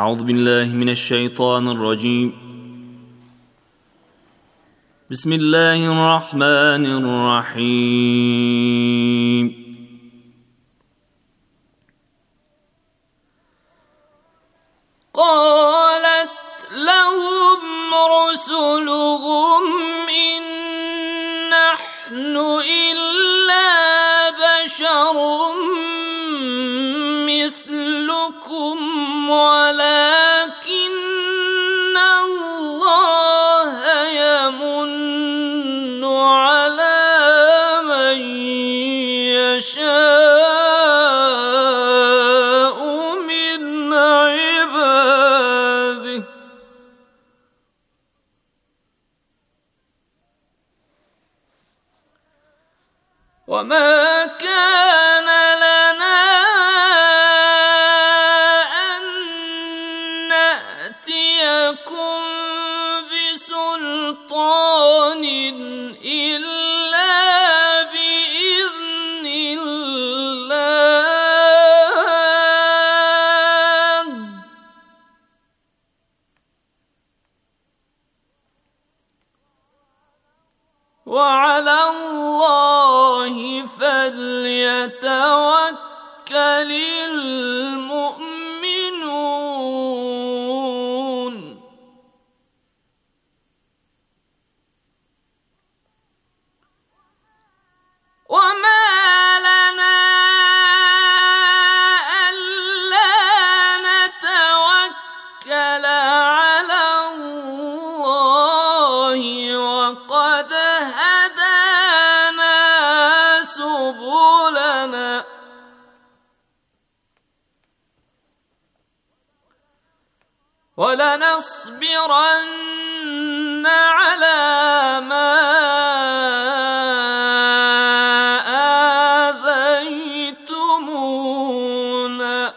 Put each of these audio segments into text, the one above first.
أعوذ بالله من الشيطان الرجيم. بسم الله الرحمن الرحيم. قالت لهم رسلهم إن نحن إلا بشر مثلكم ولكن الله يمن على من يشاء من عباده وما كان لنا أن نأتيكم بسلطان إلا بإذن الله وعلى الله فليتوكل المؤمنون وما لنا ألا نتوكل على الله وقد هدانا سبلنا ولنصبرن على ما آذيتمونا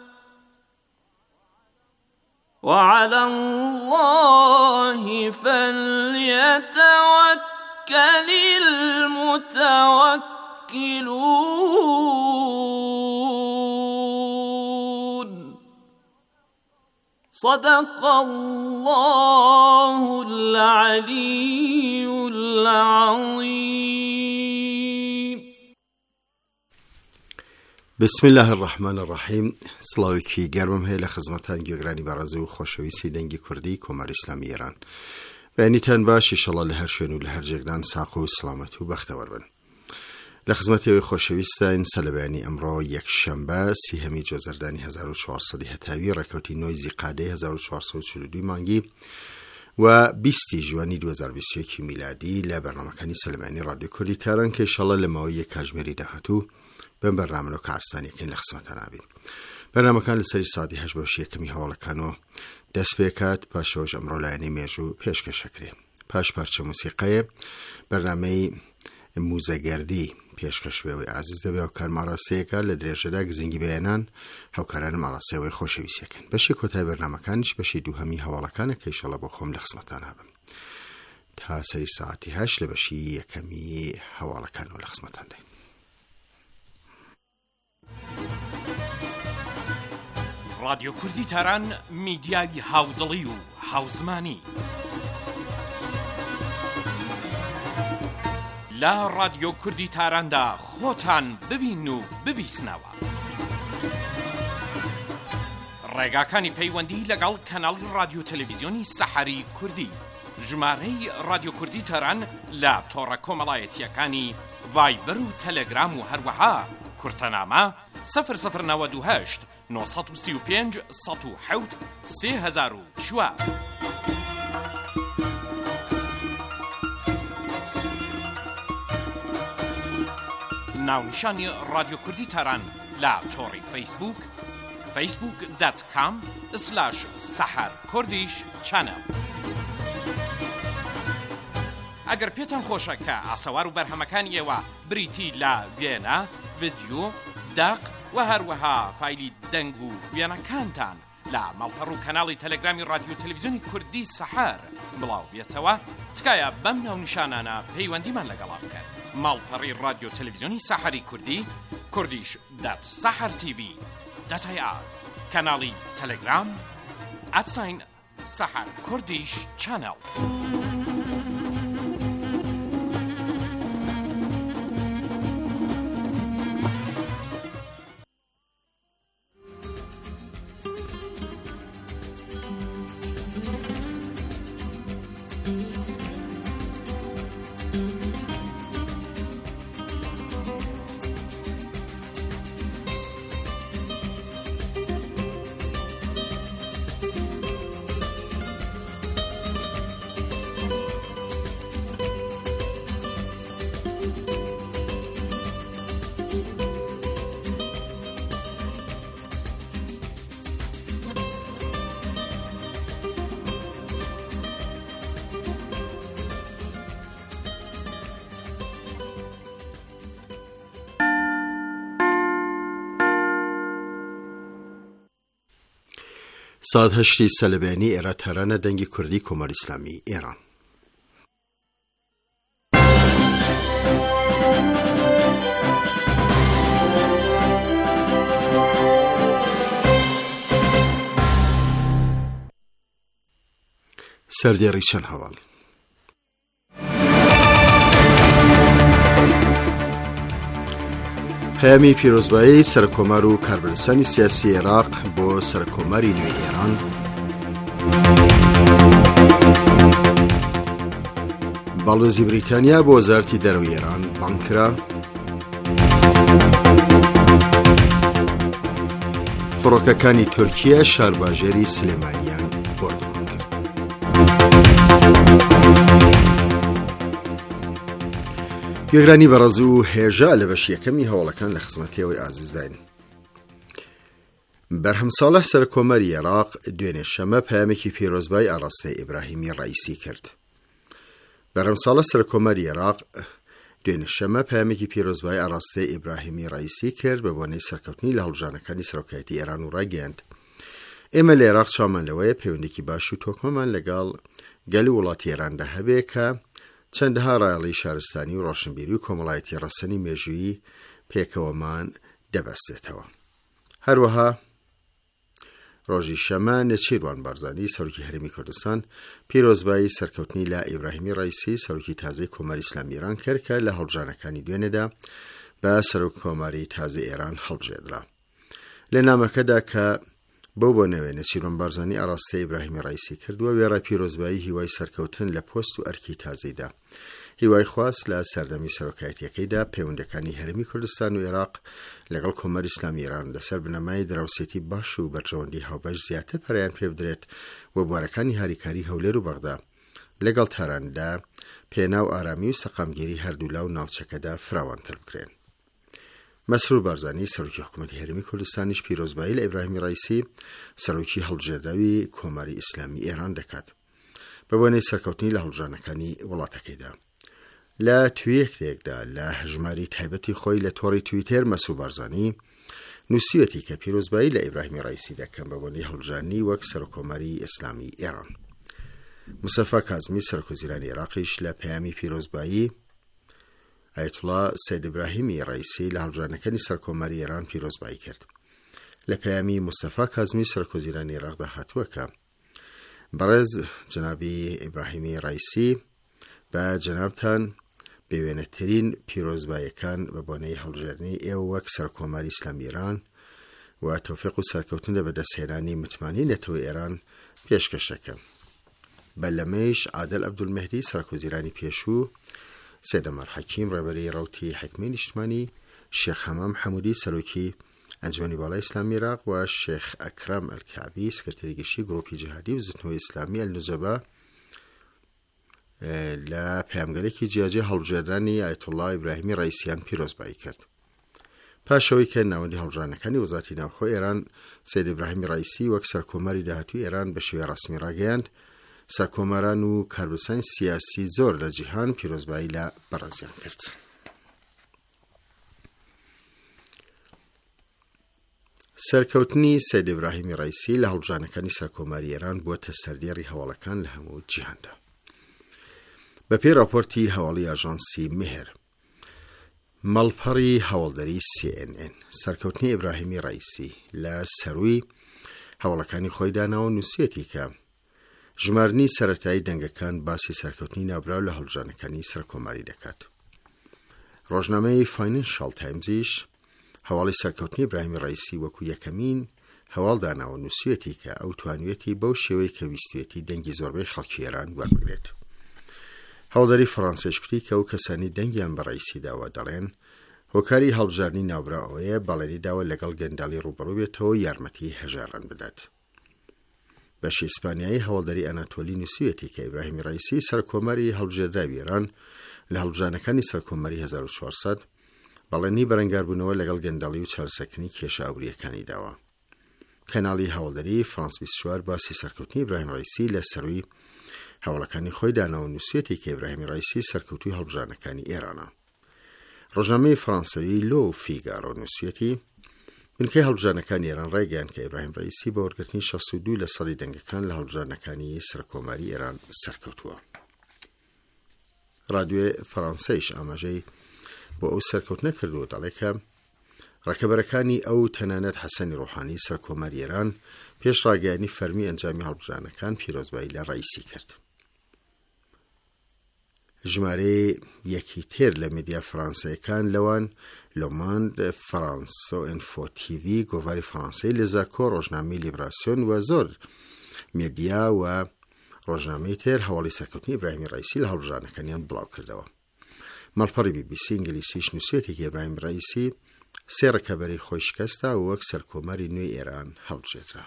وعلى الله فليتوكل المتوكلون صدق الله العلي العظيم. بسم الله الرحمن الرحیم. سلاویکی گرمم هی لخدمتان گوگرانی برازی و خوشویسی دنگی کردی کمر اسلامی ایران و اینیتان باش انشالله لهر شون و لهر جگدان ساق و سلامت و بختور بن. لخدمتی خوشویستان سلبانی امرو یک شنبه سیهمی جزردانی 1417 رکوتی نویزی قاده 1442 مانگی و 20 جوانی 2021 میلادی لبرنامه‌کانی سلمانی رادیو کردی تهران که انشالله لماوی کاجمری دهاتو بن برنامه کارستانی که لخدمتان آبین. برنامه کان لسری ساعتی 8 باشی کمی حواله کانو دست بیکات پاشوج امرو لعنی میجو پیشکش کردیم. پاش پارچه موسیقی برنامه موزگردی پیشکش به عزیز دبی و کار مراسم که لدرجه داغ زنگی بیانان هاوکاران مراسم و خوشویسی کن. باشی کتای برنامه کانش باشی دو همی حواله کانه که انشالله با خم لخدمتان آبیم. تا سری ساعتی 8 لباشی کمی حواله کانو لخدمتان دهیم. رادیو کوردی تهران میدیای هاودڵی و هاوزمانی لا رادیو کوردی تهراندا خۆتان ببین و ببیسنەوە. ڕێگاکانی پەیوەندی لەگەڵ کەناڵی رادیۆ تەلەڤیزیۆنی سەحەری کوردی ژمارەی رادیۆ کوردی تهران لە تۆڕە کۆمەڵایەتیەکانی ڤایبەر و تەلەگرام و هەروەها کورتەنامە 0098 935 107 3004. ناونیشانی رادیو کوردی تهران لا تۆڕی فیسبوک facebook.com/saharkurdish channel. ئەگەر پێتان خۆشە کە ئاسەوار و بەرهەمەکانی ئێوە بریتی لە وێنە، ڤیدیۆ، داق و هەروەها فایلی دەنگ و وێنەکانتان لە ماڵپەڕ و کەناڵی تەلەگرامی رادیۆ تەلەڤیزیۆنی کوردی سەحەر بڵاو بێتەوە، تکایە بەم ناونیشانانە پەیوەندیمان لەگەڵا بکەن. ماڵپەڕی رادیۆ تەلەڤیزیۆنی سەحەری کوردی کوردیش.sahartv.ir کەناڵی تەلەگرام سەحەر کوردیش چەنەڵ. ساد هشتی سەلبێنی ئێرە تەرانە دەنگی کوردی کۆمەڵی ئیسلامی ئێران. سەردێڕی چەند هەواڵ. پەیامی پیرۆزبایی سەرکۆمار و کاربەدەستانی سیاسی عێراق بۆ سەرکۆماری نوێی ئێران. باڵۆزی بریتانیا بۆ وەزارەتی دەرەوەی ئێران بانکرا. فڕۆکەکانی تورکیا شارباژێری سلێمانیان بۆردەوام کرد. گوێگرانی بەڕێز و هێژە لە بەشی یەکەمی هەواڵەکان لە خزمەتیەوەی ئازیزداین. بەرهەم ساڵح سەرکۆمەری عێراق دوێنێ شەمە پەیامێکی پیرۆزبای ئاڕاستەی ئیبراهیمی ڕەئیسی کرد. بەرهەم ساڵح سەرکۆمەری عێراق دوێنێ شەمە پەیامێکی پیرۆزبای ئاڕاستەی ئیبراهیمی ڕەئیسی کرد بە بۆنەی سەرکەوتنی لە هەڵبژاردنەکانی سەرۆکایەتی ئێران و ڕاگەیاند. ئێمە لە عێراق چامان لەوەیە پەیوەندێکی باش و تۆکمەمان لەگەڵ گەلی وڵاتی ئێراندا هەبێ کە چەندەها ڕایەڵی شارستانی و ڕۆشنبیری و کۆمەڵایەتی ڕەسەنی مێژووی پێکەوەمان دەبەستێتەوە. هەروەها ڕۆژی شەمە نەچیروان بارزانی سەرۆکی هەرێمی کوردستان پیرۆزبایی سەرکەوتنی لە ئیبراهیمی ڕەئیسی سەرۆکی تازەی کۆمەری ئیسلامی ئێران کرد کە لە هەڵبژاردنەکانی دوێنێدا بە سەرۆک کۆمەری تازەی ئێران هەڵبژێردرا. لە نامەکەدا کە بەو بۆ نەوێ نەچیروان بارزانی ئاڕاستەی ئیبراهیمی ڕەئیسی کردووە وێڕە پیرۆزبایی هیوای سەرکەوتن لە پۆست و ئەرکی تازەیدا. هیوای خواست لە سەردەمی سەرۆکایەتیەکەیدا پەیوەندەکانی هەرێمی کوردستان و عێراق لەگەڵ کۆمەری ئیسلامی ئێران لەسەر بنەمای دراوسێتی باش و بەرژەوەندی هاوبەش زیاتر پەرەیان پێ بدرێت و بوارەکانی هاریکاری هەولێر و بەغدا لەگەڵ تاراندا پێناو ئارامی و سەقامگیری هەردوو لاو ناوچەکەدا فراوانتر بکرێن. مەسرور بارزانی سەرۆکی حکوومەتی هەرێمی کوردستانیش پیرۆزبایی لە ئیبراهیمی ڕەئیسی سەرۆکی هەڵبژێردراوی کۆمەری ئیسلامی ئێران دەکات بە بۆنەی سەرکەوتنی لە هەڵبژاردنەکانی وڵاتەکەیدا. لە تویەکێکدا لە هەژماری تایبەتی خۆی لە تۆڕی تویتر مەسرور بارزانی نووسیوەتی کە پیرۆزبایی لە ئیبراهیمی ڕەئیسی دەکەم بە بۆنەی هەڵبژاردنی وەک سەرۆکۆمەری ئیسلامی ئێران. موسەفا کازمی سەرۆکوەزیرانی عێراقیش لە پەیامی پیرۆزبایی ئایەتوڵا سەید ئیبراهیمی ڕەئیسی لە هەڵبژاردنەکانی سەرکۆمەری ئێران پیرۆزبایی کرد. لە پەیامی موسەفا کازمی سەرۆکوەزیرانی عێراقدا هاتووە کە بەڕێز جەنابی ئیبراهیمی ڕەئیسی بە جەنابتان بێوێنەترین پیرۆزباییەکان بە بۆنەی هەڵبژێردنی ئێوە وەک سەرکۆمەری ئیسلامی ئێران و تەوفیق و سەرکەوتن لە بەدەستهێنانی متمانی نەتەوەی ئێران پێشکەشەکەم. بەلەمەیش عادل عەبدولمەهدی سەرۆکوەزیرانی پێشوو، سید عەمەر حەکیم ڕێبەری ڕەوتی حکمی نیشتمانی، شێخ هەمام حەموودی سەرۆکی ئەنجومەنی باڵای ئیسلامی عێراق و شێخ ئەکرەم ئەلکعبی سکرتێری گشتی گڕۆپی جیهادی و زتنەوەی ئیسلامی ئەلنوجەبە لە پەیامگەرێکی جیاجێ هەڵبژێردنی ئایەتوڵا ئیبراهیمی ڕەئیسیان پیرۆزبایی کرد. پاشەوەی کە ناوەندی هەڵبژاردنەکانی وەزارەتی ناوخۆی ئێران سید ئیبراهیمی ڕەئیسی وەک سەرکۆمەری داهاتووی ئێران بە شێوەی ڕەسمی ڕاگەیاند، سەرکۆمەران و کاربەدەستانی سیاسی زۆر لە جیهان پیرۆزبایی لە بەڕێزیان کرد. سەرکەوتنی سید ئیبراهیمی ڕەئیسی لە هەڵبژاردنەکانی سەرکۆمەری ئێران بووەتە سەردێڕی هەواڵەکان لە هەموو جیهاندا. بەپێی راپۆرتی هەواڵی ئاژانسی مێهر مەڵپەڕی هەواڵدەری CNN سەرکەوتنی ئیبراهیمی ڕەئیسی لە سەرووی هەوڵەکانی خۆی داناوە نووسێتی کە ژمارنی سەرەتایی دەنگەکان باسی سەرکەوتنی ناوبراو لە هەڵبژانەکانی سەرکۆماری دەکات. ڕۆژنامەی فاینانشال تایمزیش هەواڵی سەرکەوتنی ئیبراهیمی ڕەیسی وەکو یەکەمین هەواڵ داناوە نووسێتی کە ئەو توانوێتی بەو شێوەی کە ویستوێتی دەنگی زۆربەی خەڵکی ئێران وەربگرێت. هەوڵدەری فەڕەنسایش کوتی کە ئەو کەسانی دەنگیان بە ڕەیسی داوە دەڵێن هۆکاری هەڵبژاردننی ناوبراوەیە بەڵێنی داوە لەگەڵ گەنداڵی ڕوبەڕوو بێتەوە یارمەتی هەژاران بدات. بەشی ئیسپانیایی هەوڵدەری ئەناتۆلی نووسێتی کە ئیبراهیمی ڕەیسی سەرکۆمەری هەڵبژێردراوی ئێران لە هەڵبژانەکانی سەرکۆمەری 1400 بەڵێنی بەرەنگاربوونەوە لەگەڵ گەنداڵی و چارەسەرکردنی کێشە ئەوریەکانی داوە. کەناڵی هەوڵدەری فرانس 24 باسی سەرکەوتنی ئیبراهیم ڕەیسی لە سەروی هەوڵەکانی خۆی داناوە نووسێتی کە ئیبراهیمی ڕەیسی سەرکەوتوی هەڵبژانەکانی ئێرانە. ڕۆژنامەی فەڕەنسەوی لۆ فیگارۆ نووسێتی بنکەی هەڵبژانەکانی ئێران ڕایگەیاند کە ئیبراهیم ڕەیسی بە وەرگرتنی 62 لە سەدی دەنگەکان لە هەڵبژانەکانی سەرکۆماری ئێران سەرکەوتووە. رادیۆی فەڕەنسەیش ئاماژەی بۆ ئەو سەرکەوتنە کردووە دەڵێ کە ڕەکەبەرەکانی ئەو تەنانەت حەسەنی ڕۆحانی سەرکۆمەری ئێران پێش ڕاگەیاندنی فەرمی ئەنجامی هەڵبژانەکان پیرۆزبایی لە ڕەیسی کرد. ژمارەی یەکی تر لە میدیا فەڕەنساییەکان لەوان لۆماند، فەرانسۆ ئینفۆ تیڤی، گۆڤاری فەڕەنسای، لێزاکۆ، ڕۆژنامەی لیبراسیۆن و زۆر میدیا و ڕۆژنامەی تر هەواڵی سەرکەوتنی ئیبراهیمی ڕەیسی لە هەڵبژانەکانیان بڵاو کردەوە. مەڵپەڕی BBC ئینگلیسیش نووسێتی کە ئیبراهیم ڕەیسی سێ ڕەکەبەری خۆی شکەستا و وەک سەرکۆمەری نوێی ئێران هەڵبژێترا.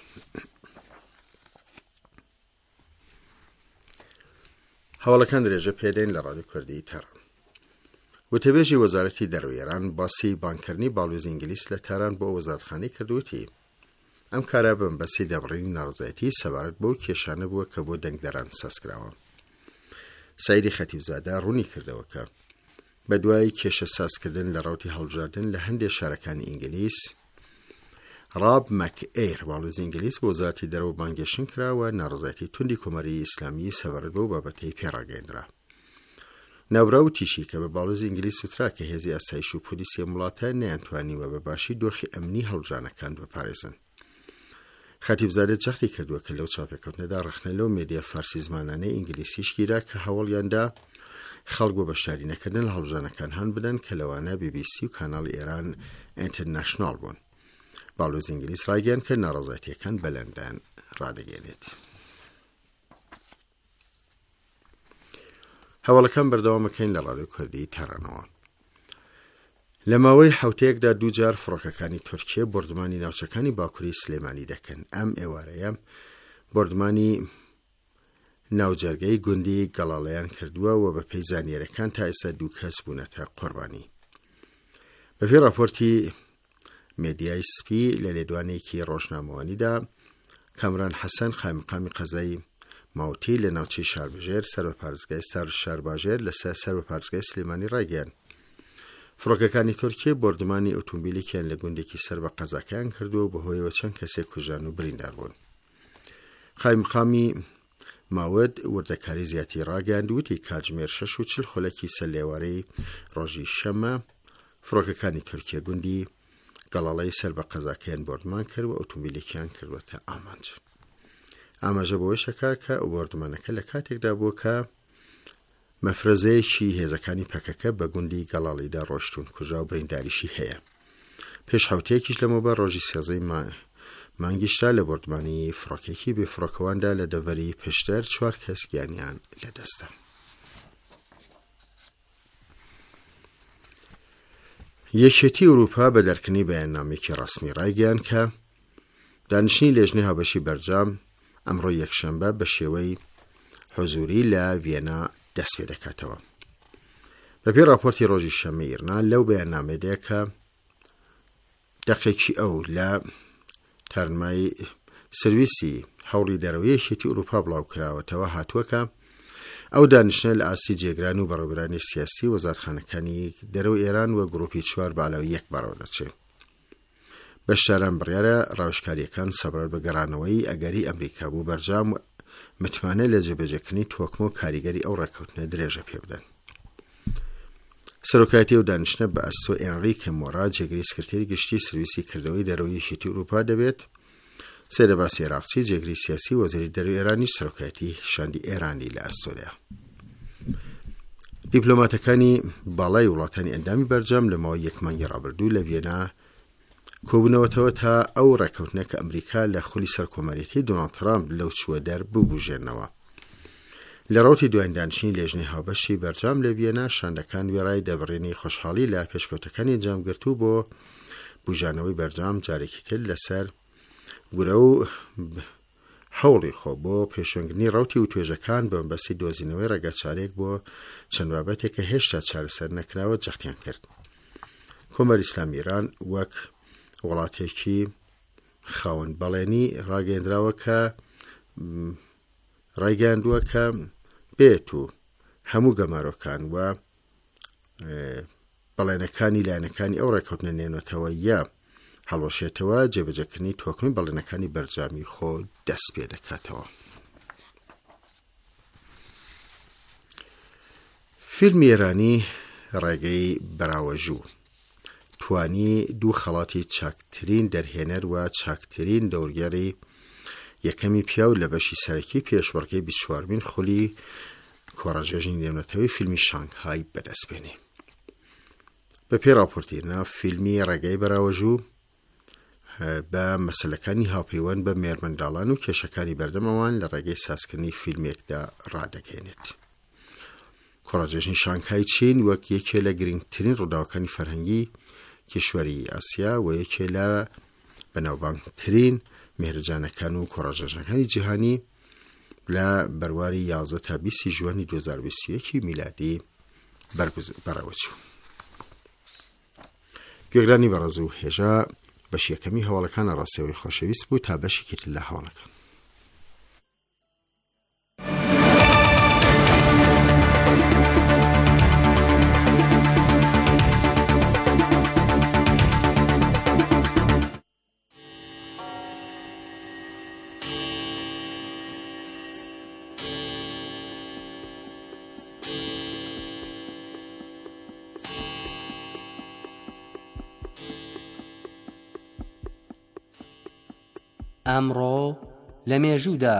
هەواڵەکان درێژە پێدەین لە ڕادیۆ کوردی تەران. وتەبێژی وەزارەتی دەرەوەی ئێران باسی بانکردنی باڵوێزی ئینگلیس لە تاران بۆ وەزارەتخانەی کردووەتی ئەم کارە بەمبەستی دەبڕینی ناڕزایەتی سەبارەت بەو کێشانە بووە کە بۆ دەنگدەران سازکراوە. سەیدی خەتیبزادە ڕوونی کردەوە کە بە دوای کێشە سازکردن لە ڕاوتی هەڵبژاردن لە هەندێک شارەکانی ئینگلیس ڕاب مەکئێر باڵوێزی ئینگلیس بۆ وەزارەتی دەرەوە بانگێشن کراوە ناڕزایەتی توندی کۆمەری ئیسلامی سەبارەت بەو بابەتەی پێڕاگەیاندرا. ناوراوتیشی کە بە باڵوێزی ئینگلیس وترا کە هێزی ئاسایش و پۆلیسی وڵاتە نەیانتوانیوە بە باشی دۆخی ئەمنی هەڵبژانەکان بپارێزن. خەتیبزادە جەختی کردووە کە لەو چاپێکەوتنەدا ڕخنە لەو مێدیا فارسی زمانانەی ئینگلیسیش گیرا کە هەوڵیاندا خەڵک بۆ بەشداری نەکردن لە هەڵبژانەکان هەن بدەن کە لەوانە BBC و کاناڵی ئێران ئینتەرناشناڵ بوون. باڵوێزی ئینگلیس ڕایگەیاند کە ناڕەزایەتیەکان بە لەندەن ڕادەگەێنێت. هەواڵەکان بەردەوامەکەین لە ڕادیۆ کوردی تەرانەوە. لە ماوەی حوتەیەکدا دووجار فڕۆکەکانی تورکیە بردمانی ناوچەکانی باکووری سلێمانی دەکەن. ئەم ئێوارەیە بردمانی ناوجەرگەی گوندی گەڵاڵەیان کردووە و بە پێی زانیاریەکان تا ئێستا 2 کەس بوونەتە قوربانی. بەپێی راپۆرتی مێدیای سپی لە لێدوانێکی ڕۆژنامەوانیدا کامران حەسەن قایمقامی قەزای ماوتی لە ناوچەی شاربژێر سەربەپارێزگای شارباژێر لەسەر سەربەپارێزگای سلێمانی ڕایگەیاند فڕۆکەکانی تورکیە بردمانی ئۆتۆمبیلێکیان لە گوندێکی سەر بە قەزاکەیان کردووە بەهۆیەوە چەند کەسێک کوژان و بریندار بوون. قایمقامی ماوەد وردەکاری زیاتی ڕاگەیاند وتی کاتژمێر 6:40 خولەکی سەرلێوارەی ڕۆژی شەمە فڕۆکەکانی تورکیە گوندی گەڵاڵەی سەر بە قەزاکەیان بردمان کرد و ئۆتۆمبیلێکیان کردوەتە ئامانج. ئاماژە بەوەی شەکا کە ئەو بردمانەکە لە کاتێکدا بووە کە مەفرەزەیەکی هێزەکانی پەکەکە بە گوندی گەڵاڵیدا ڕۆشتون کوژا و برینداریشی هەیە. پێش حوتەیەکیش لەمەوبە ڕۆژی 13 مانگیشتا لە بردمانی فڕۆکێکی بێفڕۆکەواندا لە دەڤەری پشتەر 4 کەس گیانیان لەدەستدا. یەکێتی ئەوروپا بە دەرکردنی بەیاننامێکی ڕەسمی ڕایگەیاند کە دانیشتنی لێژنەی هاوبەشی بەرجام ئەمڕۆ یەکشەمبە بە شێوەی حوزوری لە ڤێنا دەست پێ دەکاتەوە. بەپێی راپۆرتی ڕۆژی شەمەی ئیرنا لەو بەیاننامەیەدا کە دەقێکی ئەو لە تارنمای سرویسی هەوڵی دەرەوەی یەکێتی ئەوروپا بڵاو کراوەتەوە هاتووەکە ئەو دانیشتنە لە ئاستی جێگران و بەڕێوەبرانی سیاسی وەزارەتخانەکانی دەرەوەی ئێران و گروپی 4 بالاوی 1 بەڕێوە دەچێت. بەشداران بڕیارە ڕاوشکاریەکان سەبارەت بە گەڕانەوەی ئەگەری ئەمریکا بوو بەرجام متمانە لە جێبەجێکردنی تۆکمە و کاریگەری ئەو ڕێکەوتنە درێژە پێ بدەن. سەرۆکایەتی ئەو دانیشتنە بە ئەستۆ ئێنریکە مۆرا جێگەری سکرتێری گشتی سرویسی کردەوەی دەرەوەی یەکێتی ئەوروپا دەبێت سێدە باسی عێراقچی جێگری سیاسی وەزیری دەرەوەی ئێرانی سەرۆکایەتی شاندی ئێرانی لە ئەستۆریا. دیپلۆماتەکانی باڵای وڵاتانی ئەندامی بەرجەم لە ماوەی یەک مانگی ڕابردوو لە ڤێنا کۆبوونەوەتەوە تا ئەو ڕێکەوتنە کە ئەمریکا لە خولی سەرکۆمەرێتی دۆناڵد ترامپ لەو چووە دەر ببوژێنەوە. لە ڕەوتی دوایندانشینی لێژنەی هاوبەشی بەرجام لە ڤێنا شاندەکان وێڕای دەبڕێنی خۆشحاڵی لە پێشکەوتەکانی ئەنجامگرتوو بۆ بوژانەوەی بەرجام جارێکی تر لەسەر گورە و هەوڵی خۆ بۆ پێشێنگرتنی ڕەوتی و توێژەکان بە مەبەستی دۆزینەوەی ڕێگاچارێک بۆ چەند بابەتێک کە هێشتا چارەسەر نەکراوە جەختیان کرد. کۆمەری ئیسلامی ئێران وەک وڵاتێکی خاوەن بەڵێنی ڕایگەاندووە کە بێت و هەموو گەمارۆکان و بەڵێنەکانی لایەنەکانی ئەو ڕێکەوتنە نێنێتەوە یا هەڵوەشێتەوە جێبەجێکردنی تۆکمی بەڵێنەکانی بەرجامی خۆ دەست پێ دەکاتەوە. فیلمی ئێرانی ڕێگەی بەراوەژوو توانی دوو خەڵاتی چاکترین دەرهێنەر و چاکترین دەورگەری یەکەمی پیا و لە بەشی سەرەکی پێشبڕکەی 24مین خولی کۆڕەژێژنی نێونەتەوەی فیلمی شانگهای بەدەستبێنێ. بە پێی راپۆرتێنە فیلمی ڕێگەی بەراوەژوو بە مەسەلەکانی هاوپەیوەند بە مێرمەنداڵان و کێشەکانی بەردەمەوان لە ڕێگەی سازکردنی فیلمێکدا ڕادەگەێنێت. کۆڕەژێژنی شانگهای چین وەک یەکێ لە گرنگترین ڕووداوەکانی فەرهەنگی کیشوەری ئاسیا و یەکێ لە بەناوبانگترین مێرجانەکان و کۆڕەژێژنەکانی جیهانی لە بەرواری 11 تا 20 ژوانی 2021 میلادی بەڕێوەچوو. گوێگرانی بەڕێز و هێژە بەشی یەکەمی هەواڵەکانە ڕاستیەوەی خۆشەویست بوو تا بەشێکی تر لە هەواڵەکان. ئەمڕۆ لە مێژوودا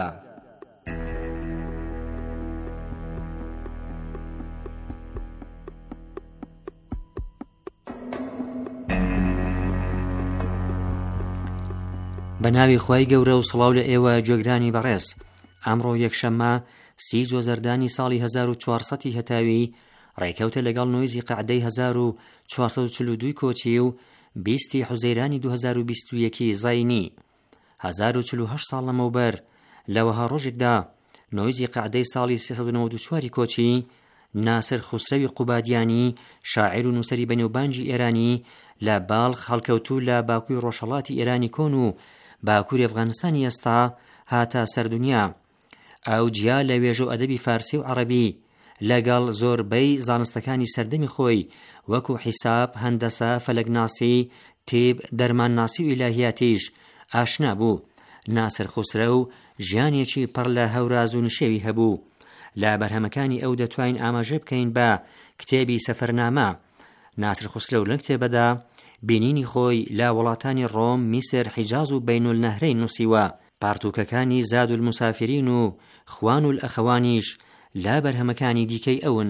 بە ناوی خوای گەورە و سڵاو لە ئێوە گوێگرانی بەڕێز. ئەمڕۆ یەکشەممە 30 جۆزەردانی ساڵی 1400 هەتاوی ڕێکەوتە لەگەڵ نۆیزی قەعدەی 1442 کۆچی و 20 حوزەیرانی 2021 زاینی 1048 ساڵ لەمەوبەر لەوەها ڕۆژێکدا نۆیزی قەعدەی ساڵی 394 کۆچی ناسر خوسرەوی قوبادیانی شاعیر و نووسەری بەنێوبانجی ئێرانی لە باڵخ هەڵکەوتوو لە باکووری ڕۆژهەڵاتی ئێرانی کۆن و باکووری ئەفغانستانی ئێستا هاتە سەردونیا. ئەو جیا لە وێژە و ئەدەبی فارسی و عەرەبی لەگەڵ زۆربەی زانستەکانی سەردەمی خۆی وەکو حیساب، هەندەسە، فەلەکناسی، تێب، دەرمانناسی و ئیلاهیاتیش ئاشنا بوو. ناسر خوسرە و ژیانێکی پڕ لە هەوراز و نشێوی هەبوو. لە بەرهەمەکانی ئەو دەتوانین ئاماژە بکەین بە کتێبی سەفەرنامە. ناسر خوسرە و لەم کتێبەدا بینینی خۆی لە وڵاتانی ڕۆم، میسر، حیجاز و بەینولنەهرەین نووسیوە. پارتووکەکانی زاد المسافرین و خوان الأخوانیش لە بەرهەمەکانی دیکەی ئەون.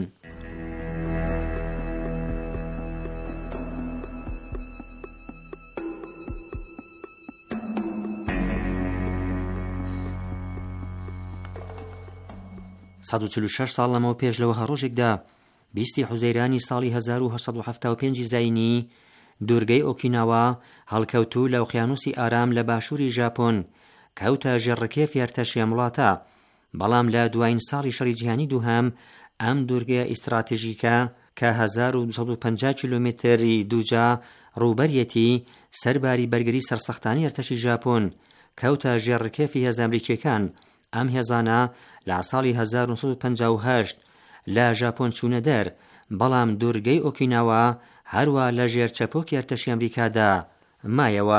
سەد و 46 ساڵ لەمەوە پێش لەوەها ڕۆژێکدا 20 حوزەیرانی ساڵی 1975 زاینی دوورگەی ئۆکیناوا هەڵکەوتوو لە ئۆقیانوسی ئارام لە باشووری ژاپۆن کەوتە ژێڕەکێفی ئەرتەشیە وڵاتە. بەڵام لە دوایین ساڵی شەڕی جیهانی دووهەم ئەم دوورگە ئیستراتیژیکە کە 1250 کیلۆمتری دووجا ڕووبەریەتی سەرباری بەرگری سەرسەختانی ئەرتەشی ژاپۆن کەوتە ژێڕەکێفی هێز ئەمریکیەکان. ئەم هێزانە لە ساڵی 1958 لە ژاپۆن چوونە دەر، بەڵام دوورگەی ئۆکیناوا هەروە لە ژێر چەپۆکی ئەرتەشی ئەمریکادا مایەوە.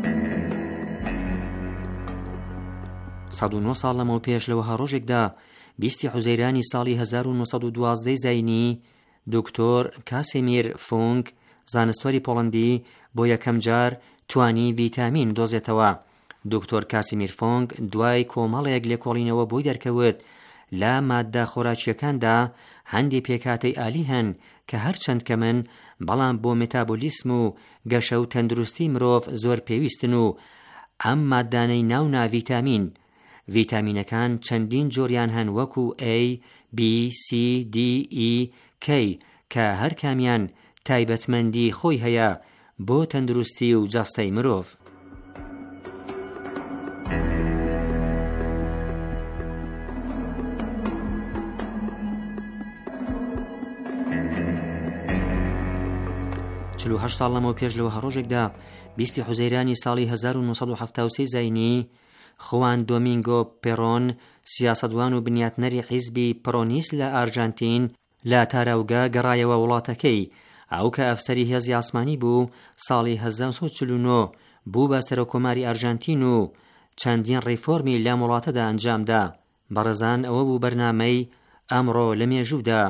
سەد و 9 ساڵ لەمەوە پێش لەوەها ڕۆژێکدا 20 حوزەیرانی ساڵی 1912 زینی دکتۆر کاسیمیر فۆنگ زانستوەری پۆڵەندی بۆ یەکەم جار توانی ڤیتامین دۆزێتەوە. دکتۆر کاسیمیر فۆنگ دوای کۆمەڵێک لێکۆڵینەوە بۆی دەرکەوت لە مادە خۆراکیەکاندا هەندی پێکهاتەی ئالی هەن کە هەرچەند کەمن بەڵام بۆ مێتابۆلیسم و گەشە و تەندروستی مرۆڤ زۆر پێویستن و ئەم مادانەی ناونا ڤیتامین. ڤیتامینەکان چەندین جۆریان هەن وەکو A, B, C, D, E, K کە هەر کامیان تایبەتمەندی خۆی هەیە بۆ تەندروستی و جەستەی مرۆڤ. چلو 8 ساڵ لەمەوە پێش لەوە هەڕۆژێکدا 20 حوزەیرانی ساڵی 1973 زینی خوان دۆمینگۆ پێرۆن سیاسەتوان و بنیاتنەری حیزبی پڕۆنیست لە ئارژانتین لە تاراوگا گەڕایەوە وڵاتەکەی. ئەو کە ئەفسەری هێزی ئاسمانی بوو ساڵی 1949 بوو بە سەرۆکۆماری ئارژانتین و چەندین ڕیفۆرمی لە وڵاتەدا ئەنجامدا. بەڕێزان ئەوە بوو بەرنامەی ئەمڕۆ لە مێژوودا.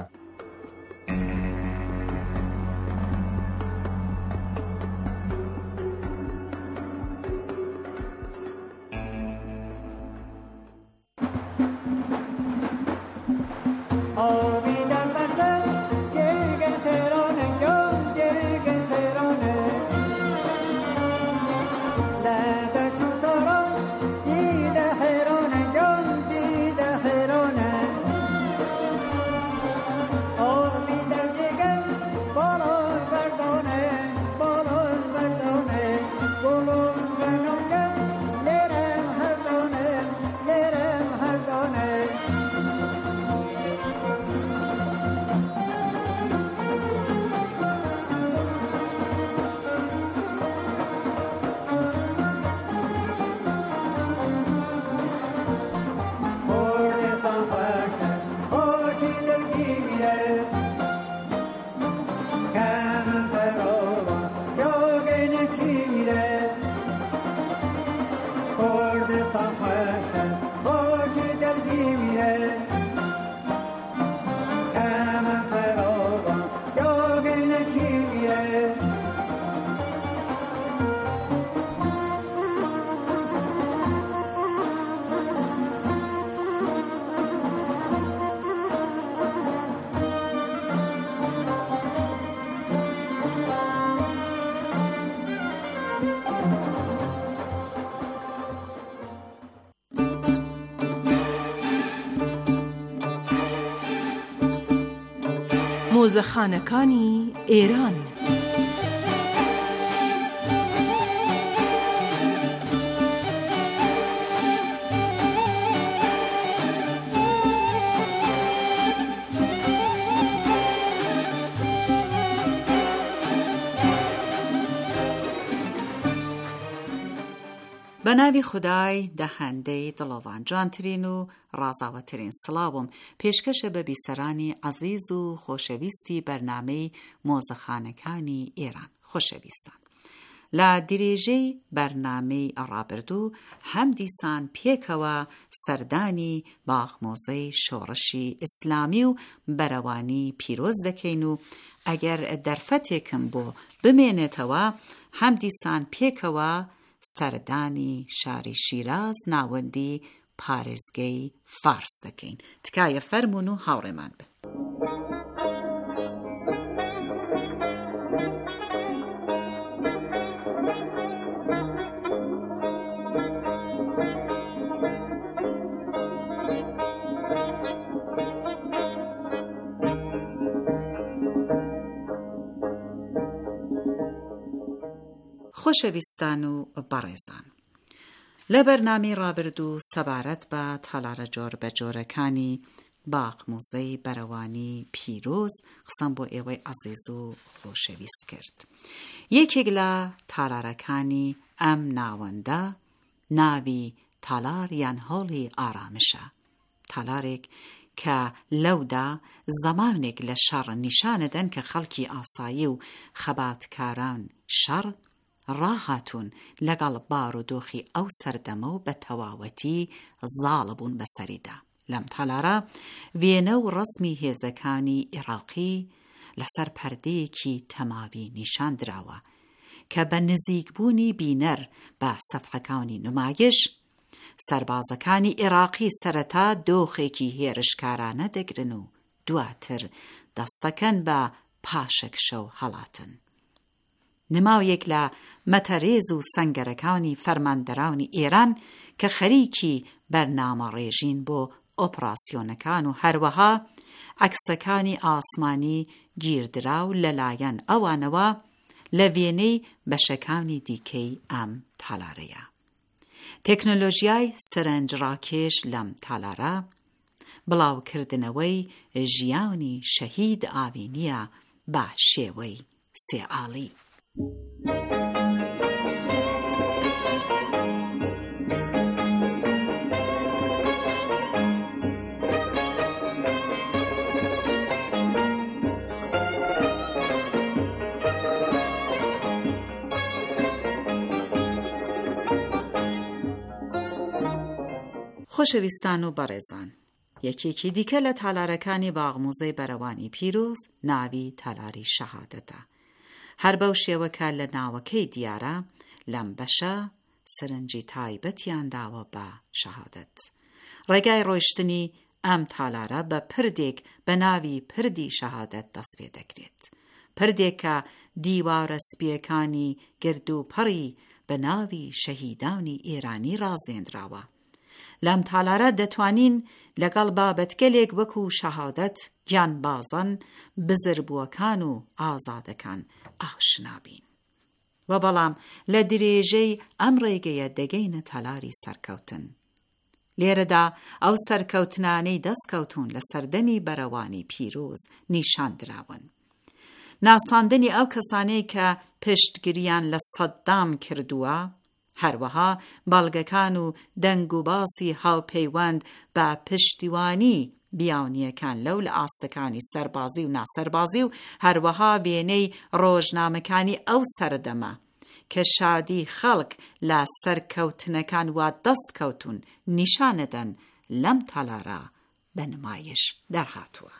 مۆزەخانەکانی ئێران. بە ناوی خودای دەهەندەی دڵۆڤان جوانترین و ڕازاوەترین سڵاوم پێشکەشە بە بیسەرانی عەزیز و خۆشەویستی بەرنامەی مۆزەخانەکانی ئێران. خۆشەویستان، لە درێژەی بەرنامەی ڕابردوو هەم دیسان پێکەوە سەردانی باخمۆزەی شۆڕشی ئیسلامی و بەرەوانی پیرۆز دەکەین و ئەگەر دەرفەتێکم بۆ بمێنێتەوە هەم دیسان پێکەوە سەردانی شاری شیراز ناوەندی پارێزگەی فارس دەکەین. تکایە فەرمون و هاوڕێمان بن. خۆشەویستان و بەڕێزان، لە بەرنامەی ڕابردوو سەبارەت بە تەڵارە جۆر بە جۆرەکانی باخمۆزەی بەرەوانی پیرۆز قسەم بۆ ئێوەی عەزیز و خۆشەویست کرد. یەکێک لە تالارەکانی ئەم ناوەندە ناوی تالار یان هۆڵی ئارامشە. تالارێک کە لەودا زەمانێک لە شەڕ نیشانەدەن کە خەڵکی ئاسایی و خەباتکاران شەڕ ڕاهاتون لەگەڵ بار و دۆخی ئەو سەردەمە و بە تەواوەتی زاڵ بوون بەسەریدا. لەم تالارە وێنە و ڕسمی هێزەکانی عێراقی لەسەر پەردەیەکی تەماوی نیشان دراوە کە بە نزیکبوونی بینەر بە سەفحەکانی نمایش سەربازەکانی عێراقی سەرەتا دۆخێکی هێرشکارانە دەگرن و دواتر دەستەکەن بە پاشەکشە و هەڵاتن. نماویەک لە مەتەرێز و سەنگەرەکانی فەرماندەرانی ئێران کە خەریکی بەرنامە ڕێژین بۆ ئۆپراسیۆنەکان و هەروەها عەکسەکانی ئاسمانی گیردراو لەلایەن ئەوانەوە لە وێنەی بەشەکانی دیکەی ئەم تالارەیە. تەکنۆلۆژیای سەرنجڕاکێش لەم تالارە بڵاوکردنەوەی ژیانی شەهید ئاوینیە بە شێوەی سێئاڵی. خۆشەویستان و بەڕێزان، یەکێکی دیکە لە تالارەکانی باغموزەی بەرەوانی پیرۆز ناوی تالاری شەهادەتە. هەر بەو شێوەکە لە ناوەکەی دیارە لەم بەشە سرنجی تایبەتیان داوە بە شەهادەت. ڕێگای ڕۆیشتنی ئەم تالارە بە پردێک بە ناوی پردی شەهادەت دەست پێ دەکرێت. پردێکە دیوارە سپیەکانی گرد و پەڕی بە ناوی شەهیدانی ئێرانی ڕازێنراوە. لەم تالارە دەتوانین لەگەڵ بابەتگەلێک وەکو شەهادەت، گیانبازان، بزربووەکان و ئازادەکان ئاشنا بین. و بەڵام لە درێژەی ئەم ڕێگەیە دەگەینە تالاری سەرکەوتن. لێرەدا ئەو سەرکەوتنانەی دەستکەوتون لە سەردەمی بەرەوانی پیرۆز نیشان دراون. ناساندنی ئەو کەسانەی کە پشتگیریان لە سەددام کردووە، هەروەها بەڵگەکان و دەنگ و باسی هاوپەیوەند بە پشتیوانی بیاونیەکان لەو لە ئاستەکانی سەربازی و ناسەربازی و هەروەها وێنەی ڕۆژنامەکانی ئەو سەردەمە کە شادی خەڵک لە سەرکەوتنەکان وا دەستکەوتون نیشانەدەن لەم تالارە بە نمایش دەرهاتووە.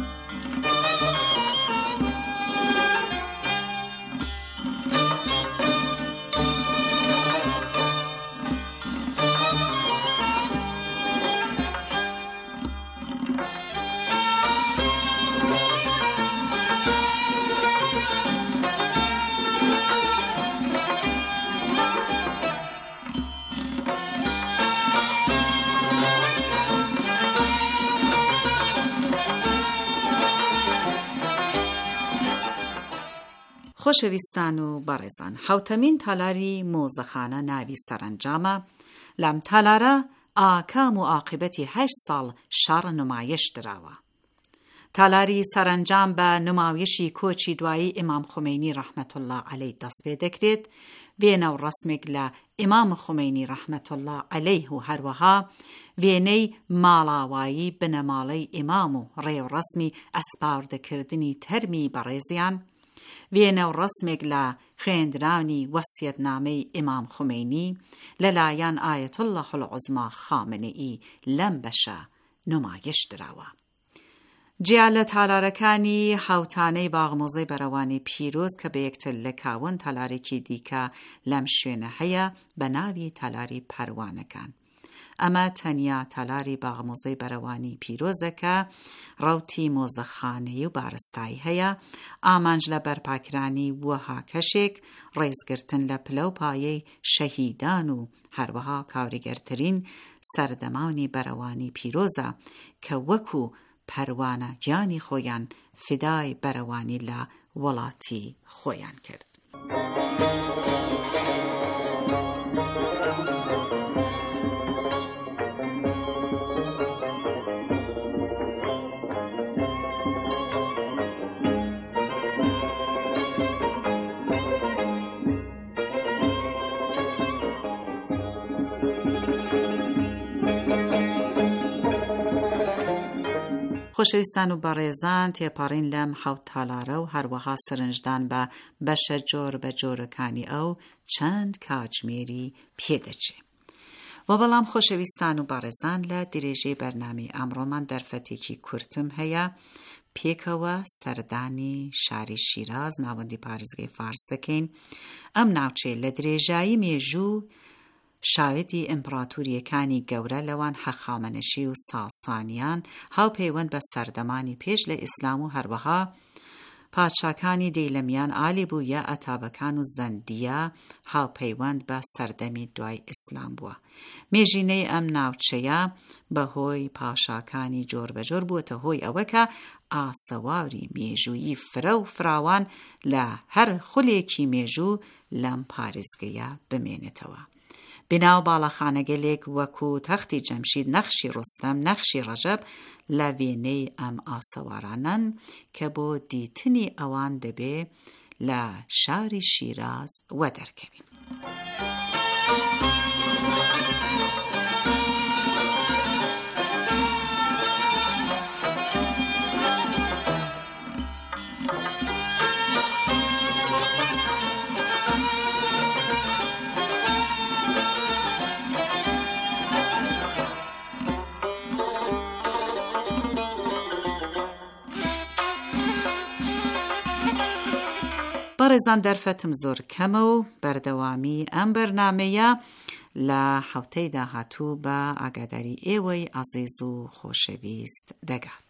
خۆشەویستان و بەڕێزان، حوتەمین تالاری مۆزەخانە ناوی سەرنجامە. لەم تالارە ئاکام و عاقبەتی 8 ساڵ شەڕ نمایش دراوە. تالاری سەرنجام بە نمایشی کۆچی دوایی ئیمام خومینی ڕەحمەت الله عەلەیه دەست پێ دەکرێت. وێنە و ڕسمێک لە ئیمام خومینی ڕەحمەت الله عەلەیه و هەروەها وێنەی ماڵاوایی بنەماڵەی ئیمام و ڕێوڕسمی ئەسپاردەکردنی تەرمی بەڕێزیان، وێنە و ڕسمێک لە خوێندرانی وەسیەتنامەی ئیمام خومینی لەلایەن ئایەت الله العوزما خامنەئی لەم بەشە نمایش دراوە. جیا لە تالارەکانی حوتانەی باغمۆزەی بەرەوانی پیرۆز کە بە یەکتر لە کاون تالارێکی دیکە لەم شوێنە هەیە بە ناوی تالاری پەروانەکان. ئەمە تەنیا تالاری باغمۆزەی بەرەوانی پیرۆزەکە ڕەوتی مۆزەخانەی و بارستایی هەیە، ئامانج لە بەرپاکرانی وەها کەشێک، ڕێزگرتن لە پلە و پایەی شەهیدان و هەروەها کاریگەرترین سەردەمانی بەرەوانی پیرۆزە کە وەکو پەروانە گیانی خۆیان فدای بەرەوانی لە وڵاتی خۆیان کرد. خۆشەویستان و بەڕێزان، تێپەڕین لەم حەوت تالارە و هەروەها سرنجدان بە بەشە جۆر بە جۆرەکانی ئەو چەند کاتژمێری پێدەچێ. و بەڵام خۆشەویستان و بەڕێزان لە درێژەی بەرنامەی ئەمڕۆمان دەرفەتێکی کورتم هەیە پێکەوە سەردانی شاری شیراز ناوەندی پارێزگای فارس دەکەین. ئەم ناوچێ لە درێژایی مێژوو شاوێتی ئیمپراتوریەکانی گەورە لەوان هەخامنەشی و ساسانیان هاوپەیوەند بە سەردەمانی پێش لە ئیسلام و هەروەها پادشاکانی دەیلەمیان ئالی بوویە ئەتابەکان و زەندیە هاوپەیوەند بە سەردەمی دوای ئیسلام بووە. مێژینەی ئەم ناوچەیە بەهۆی پاشاکانی جۆربەجۆر بووەتە هۆی ئەوەکە ئاسەواوری مێژوویی فرە و فراوان لە هەر خولێکی مێژوو لەم پارێزگەیە بمێنێتەوە. بناو باڵەخانەگەلێک وەکو تەختی جەمشید نەخشی ڕۆستەم نەخشی ڕەژەب لە وێنەی ئەم ئاسەوارانن کە بۆ دیتنی ئەوان دەبێ لە شاری شیراز وەدەرکەوین. بەڕێزان دەرفەتم زۆر کەمە و بەردەوامی ئەم بەرنامەیە لە حەوتەی داهاتوو بە ئاگاداری ئێوەی عەزیز و خۆشەویست دەگات.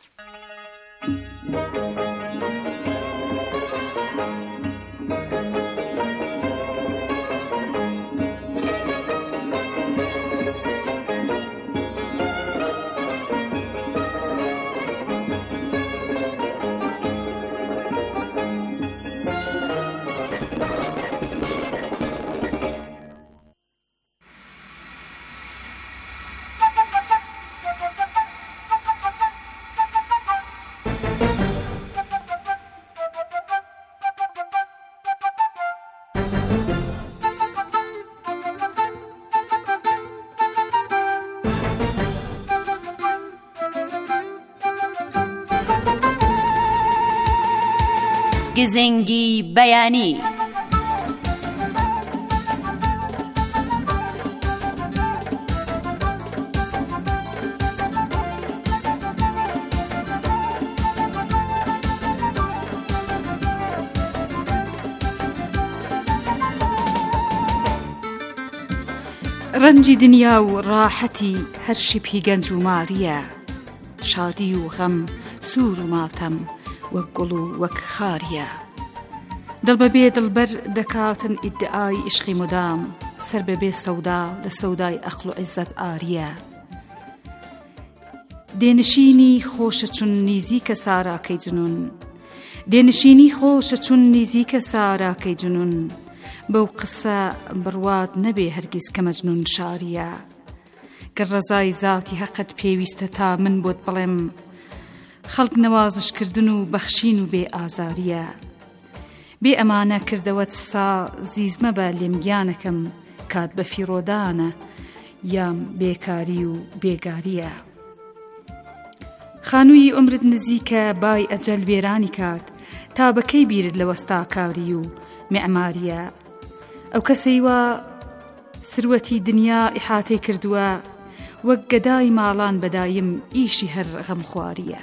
گزنگی بەیانی. ڕەنجی دنیا و ڕاحەتی هەر شیپی گەنج و ماریە، شادی و غەم سوور و ماتەم وەک گوڵ و وەک خاریە. دڵ بەبێ دڵبەر دەکاتن ئیدعای عشقی مدام، سەر بەبێ سەودا لە سەودای ئەقڵ و عیززەت ئاریە. دێنشینی خۆشە چون نیزیکە ساراکەی جنون، دێنشینی خۆشە چون نیزیکە ساراکەی جنون، بەو قسە بڕوات نەبێ هەرگیز کە مەجنون شاریە. گەر ڕەزای زاتی حەقت پێویستە تا من بۆت بڵێم، خەڵک نەوازشکردن و بەخشین و بێ ئازاریە. بێ ئەمانە کردەوەت سا زیزمە بە لێمگیانەکەم، کات بە فیرۆدانە یام بێکاری و بێگاریە. خانووی عمرت نزیکە بای ئەجەل وێرانی کات، تا بەکەی بیرت لە وەستاکاری و معماریە. ئەو کەسەی وە سروەتی دنیا ئیحاتەی کردووە، وەک گەدای ماڵان بەدایم ئیشی هەر غەمخواریە.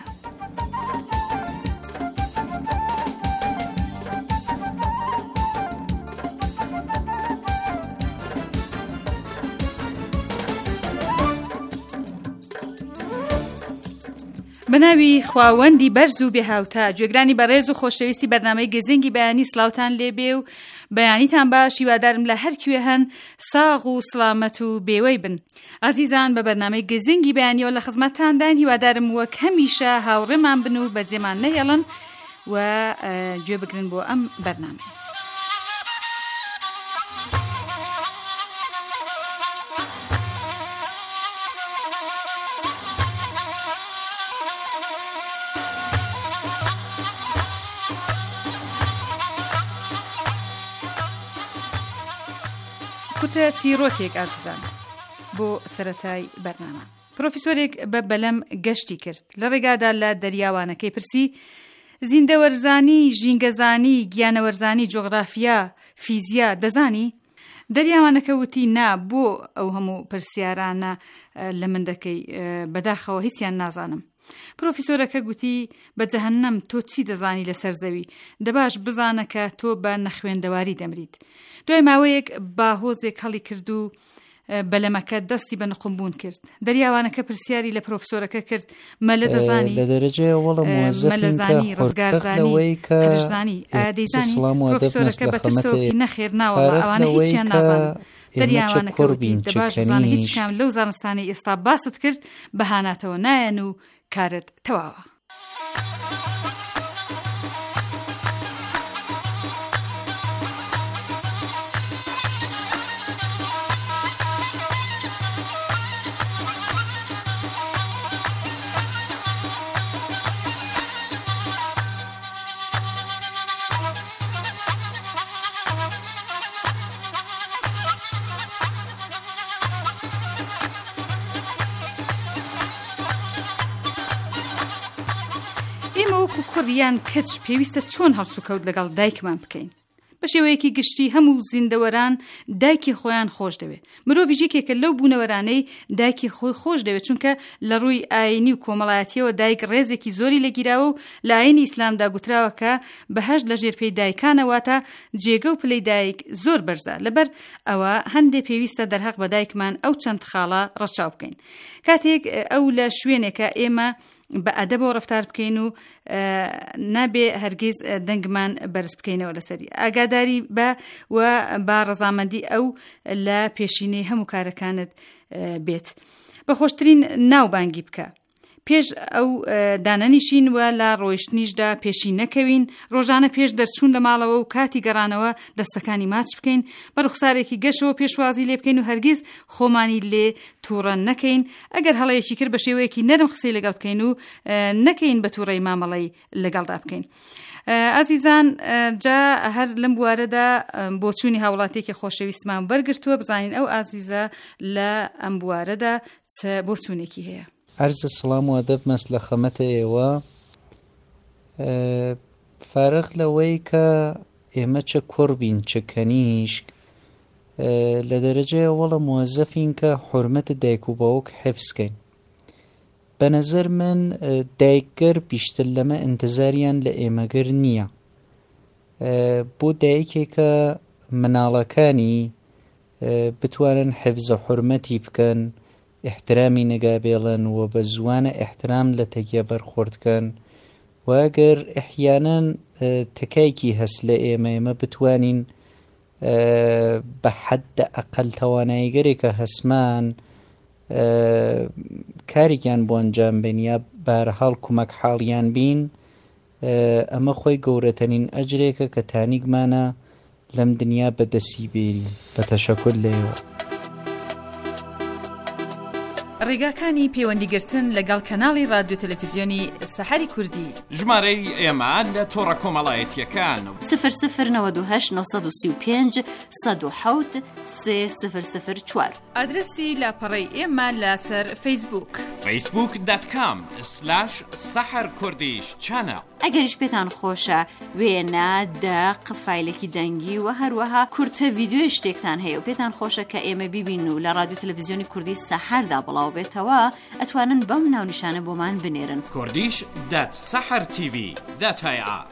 بەناوی خواوەندی بەرز و بێهاوتا، گوێگرانی بەڕێز و خۆشەویستی بەرنامەی گزنگی بەیانی، سڵاوتان لێبێ و بەیانیتان باش. هیوادارم لە هەر کوێ هەن ساغ و سڵامەت و بێوەی بن. عەزیزان، بە بەرنامەی گزنگی بەیانیەوە لە خزمەتتاندان. هیوادارم وەک هەمیشە هاوڕێمان بن و بەجێمان نەهێڵن و گوێ بگرن بۆ ئەم بەرنامە. کورتە چیرۆکێک ئازیزان بۆ سەرەتای بەرنامە. پرۆفیسۆرێک بە بەلەم گەشتی کرد، لە ڕێگادا لە دەریاوانەکەی پرسی: زیندەوەرزانی، ژینگەزانی، گیانەوەرزانی، جۆغرافیا، فیزیا دەزانی؟ دەریاوانەکە وتی نا بۆ ئەو هەموو پرسیارانە لە من دەکەی بەداخەوە هیچیان نازانم. پرۆفیسۆرەکە گوتی بە جەهەنەم تۆ چی دەزانی لەسەر زەوی؟ دەباش بزانە کە تۆ بە نەخوێندەواری دەمریت. دوای ماوەیەک باهۆزێک هەڵی کرد و بەلەمەکە دەستی بە نقمبوون کرد. دەریاوانەکە پرسیاری لە پرۆفسۆرەکە کرد مەلە دەزانی لە دەرەجەیە وەڵە مەلەزانی ڕزگارزانی کرزانی ئادەیزانی پرۆفسۆرەکە بە ترسەوەکی نەخێر ناوە ئەوانە هیچیان نازانن. دەریاوانەکە وتی دەباش بزانە هیچ کام لەو زانستانەی ئێستا باست کرد بەهاناتەوە نایەن و کارت تەواوە. کوڕیان کەچ پێویستە چۆن هەڵسوکەوت لەگەڵ دایکمان بکەین. بە شێوەیەکی گشتی هەموو زیندەوەران دایکی خۆیان خۆش دەوێت. مرۆڤ یەکێکە لەو بوونەوەرانەی دایکی خۆی خۆش دەوێت، چونکە لە ڕووی ئاینی و کۆمەڵایەتیەوە دایک ڕێزێکی زۆری لەگیراوە و لە ئاینی ئیسلامدا گوتراوە کە بەهەشت لە ژێرپێی دایکانەوەتە جێگە و پلەی دایک زۆر بەرزە. لەبەر ئەوە هەندێک پێویستە دەرهەق بە دایکمان ئەو چەند خاڵە ڕەچاو بکەین. کاتێک ئەو لە شوێنێکە ئێمە بە ئەدەبەوە ڕەفتار بکەین و نابێ هەرگیز دەنگمان بەرز بکەینەوە لەسەری. ئاگاداری بە و با ڕەزامەندی ئەو لە پێشینەی هەموو کارەکانت بێت. بە خۆشترین ناوبانگی بکە. پێش ئەو دانەنیشین و لە ڕۆیشتنیشدا پێشی نەکەوین. ڕۆژانە پێش دەرچوون لە ماڵەوە و کاتی گەڕانەوە دەستەکانی ماچ بکەین. بە ڕوخسارێکی گەشەوە پێشوازی لێ بکەین و هەرگیز خۆمانی لێ تووڕە نەکەین. ئەگەر هەڵەیەکی کرد بە شێوەیەکی نەرم قسەی لەگەڵ بکەین و نەکەین بە تووڕەی مامەڵەی لەگەڵدا بکەین. ئازیزان، جا هەر لەم بوارەدا بۆچوونی هاوڵاتێکی خۆشەویستمان بەرگرتووە. بزانین ئەو ئازیزە لە ئەم بوارەدا بۆچوونێکی هەیە. عرض سلام و ئەدەب مەس لە خەمەتە ئێوە. فارغ لەوەی کە ئێمە چه کوڕ بین چه کەنیشک، لە دەرەجەیە وەڵە موەزەفین کە حورمەتە دایک و باوک حفظکەین. بە نەزەر من دایکگەر بیشتر لەمە ئینتزاریان لە ئێمەگەر نییە. بۆ دایکێکە مناڵەکانی بتوانن حفظە حورمەتی بکەن، احترامی نەگابێڵن و بە زوانە احترام لە تەکیە بەرخۆردکەن، و ئەگەر ئەحیانەن تکایکی هەست لە ئێمە بتوانین بە حەدە ئەقەل تواناییگەرێکە هەسمان کارێکیان بۆ ئەنجام بین یا بەهەرحاڵ کومەک حاڵیان بین، ئەمە خۆی گەورەترین ئەجرێکە کە تانیگمانە لەم دنیا بەدەستی بێنین. بە تەشەکر لێوە. ڕێگاکانی پەیوەندیگرتن لەگەڵ کەناڵی رادیۆ تەلەڤیزیۆنی سەحەری کوردی. ژمارەی ئێمە لە تۆڕە کۆمەڵایەتیەکان 0098 935 107 3004. ئادرسی لاپەڕەی ئێمە لەسەر فەیسبووک facebook.com/saharkurdish-channel. ئەگەریش پێتان خۆشە وێنە دەق فایلێکی دەنگی و هەروەها کورتە ڤیدیۆ شتێکتان هەیە و پێتان خۆشە کە ئێمە بیبین و لە رادیۆ تەلەڤیزیۆنی کوردی سەحەردا بڵاو بێتەوە، ئەتوانن بەم ناونیشانە بۆمان بنێرن. kurdish.sahartv.ir.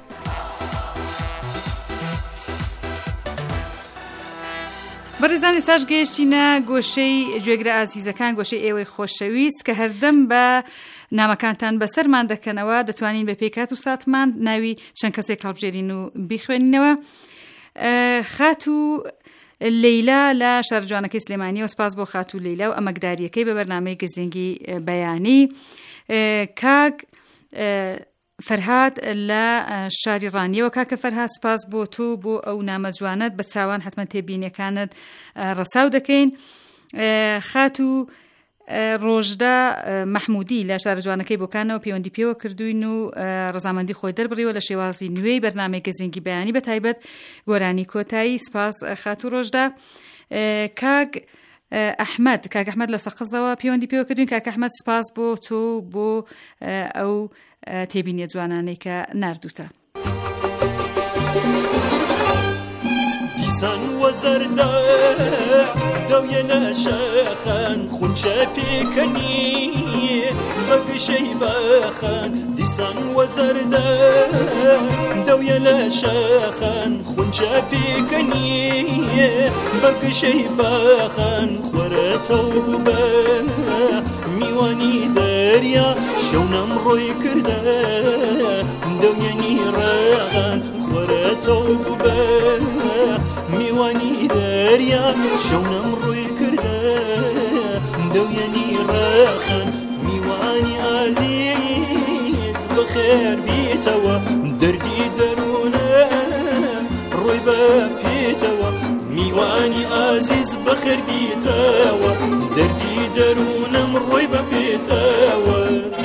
بەڕێزانی ساش گەیشتینە گۆشەی گوێگرە ئازیزەکان، گۆشەی ئێوەی خۆشەویست کە هەردەم بە نامەکانتان بەسەرمان دەکەنەوە. دەتوانین بە پێکات و ساتمان ناوی چەند کەسێک هەڵبژێرین و بیخوێنینەوە. خاتو لەیلا لە شارجوانەکەی سلێمانیەوە، سپاس بۆ خاتو لەیلا و ئەمەکداریەکەی بە بەرنامەی گزینگی بەیانی. کاک فەرهاد لە شاری ڕانیەوە، کاکە فەرهاد سپاس بۆ تۆ بۆ ئەو نامە جوانت، بە چاوان حتمما تێبینیەکانت ڕەچاو دەکەین. خاتو ڕۆژدا مەحمودی لە شارە جوانەکەی بۆکانەوە پەیوەندی پێوە کردوین و ڕەزامەندی خۆی دەربڕیوە لە شێوازی نوێی بەرنامەی گەزینگی بەیانی بە تایبەت گۆرانی کۆتایی. سپاس خاتو ڕۆژدا. کاک ئەحمەد لە سەقزەوە پەیوەندی پێوە کردوین. کاک ئەحمەد سپاس بۆ تۆ بۆ ئەو تێبینیە جوانانەی کە ناردووتە. دیسان وەزەردە دەویە لە شەخەن خونچە پێکەنی بەگشەی بەخەن دیسان وەزەردە دەویە لە شەخەن خونچە پێکەنی بەگشەی بەخەن خۆرەتەو بووبە میوانی دەریا شەونەم ڕۆی کردە دەویەنی ڕەخەن خۆرەتەو بووبە میوانی دەریا شەونەم ڕۆی کردە دەویەنی ڕەخەن میوانی ئازیز بەخێر بیتەوە دەردی دەروونە ڕۆی بە پێیتەوە میوانی ئازیز بەخێر بیتەوە دەردی دەروونم ڕۆی بە پێیتەوە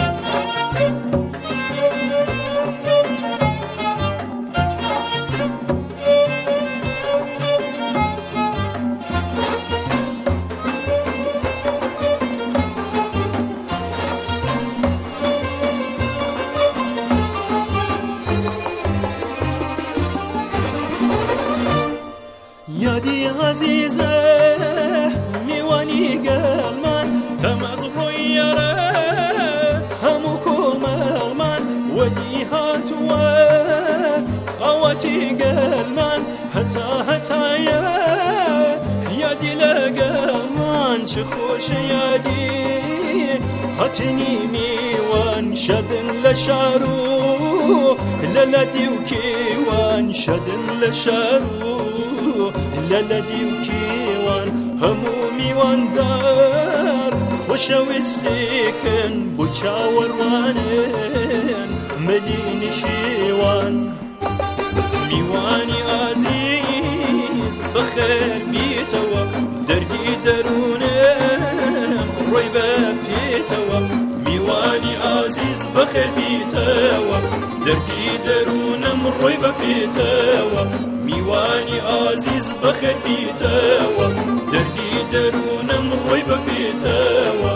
یادی عزیزە میوانی گەڵمان تەمەز ڕۆیەرە هەموو کۆمەڵمان وەدی هاتووە ئەوەتی گەڵمان هەتایە یادی لەگەڵمان چ خۆشە یادی هەتنی میوان شەدن لە شار و لەلەدی و کێوان شەدن لە شار و لەلەدی و کێوان هەموو میواندار خۆشەویستێکن بۆ چاوەڕوانن مەلی نشێوان میوانی ئازیز بەخێر بیتەوە دەردی دەروونم ڕۆی بە پێیتەوە میوانی ئازیز بەخێر بیتەوە دەردی دەروونم ڕۆی بە پێیتەوە میوانی ئازیز بەخێر بیتەوە دەردی دەروونم ڕۆی بە پێیتەوە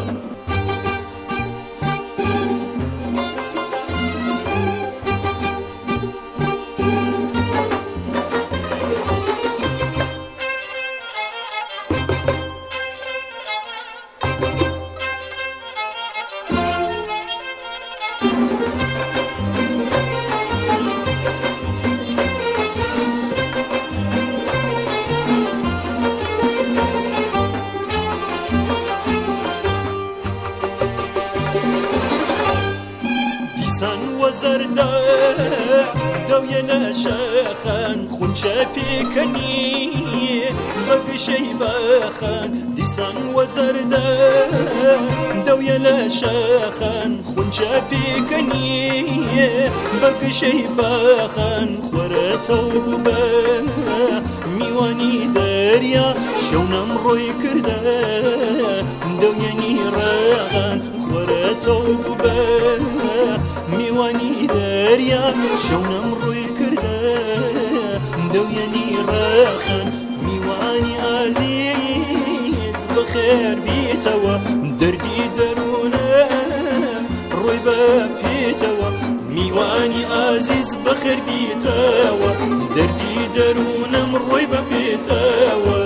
وەزەردە دەویە لە شەخەن خونچە پێکەنی بەگشەی بەخەن دیسان وەزەردە دەویە لە شەخەن خونچە پێکەنی بەگشەی بەخەن خۆرەتەو بووبە میوانی دەریا شەونەم ڕۆی کردە دەویەنی ڕەخەن خۆرەتەو بووبە میوانی دەریا شەونەم ڕۆی کردە دەویەنی ڕەخەن میوانی ئازیز بەخێر بیتەوە دەردی دەروونە ڕۆی بە پێیتەوە میوانی ئازیز بەخێر بیتەوە دەردی دەروونم ڕۆی بە پێیتەوە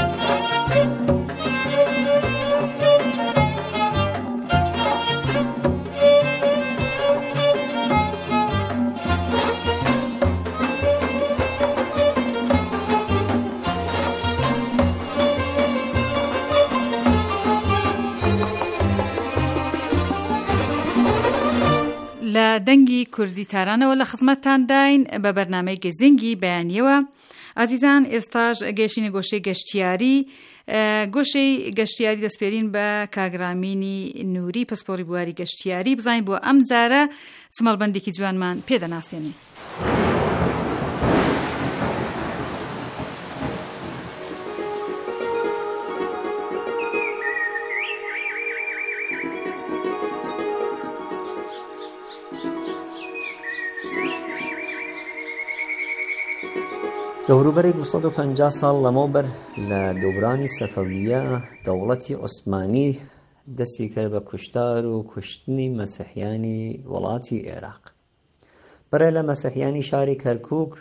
لە دەنگی کوردی تارانەوە لە خزمەتتان داین بە بەرنامەی گەزینگی بەیانیەوە. ئازیزان ئێستاش گەشتینە گۆشەی گەشتیاری گۆشەی گەشتیاری دەسپێرین بە کاگرامینی نووری پسپۆری بواری گەشتیاری بزانین بۆ ئەم جارە چمەڵبەندێکی جوانمان پێدەناسێنین. دەوروبەری 250 ساڵ لەمەوبەر لە دۆبرانی سەفەویە دەوڵەتی عوسمانی دەستی کرد بە کوشتار و کوشتنی مەسیحیانی وڵاتی عێراق. بەرە لە مەسیحیانی شاری کەرکووک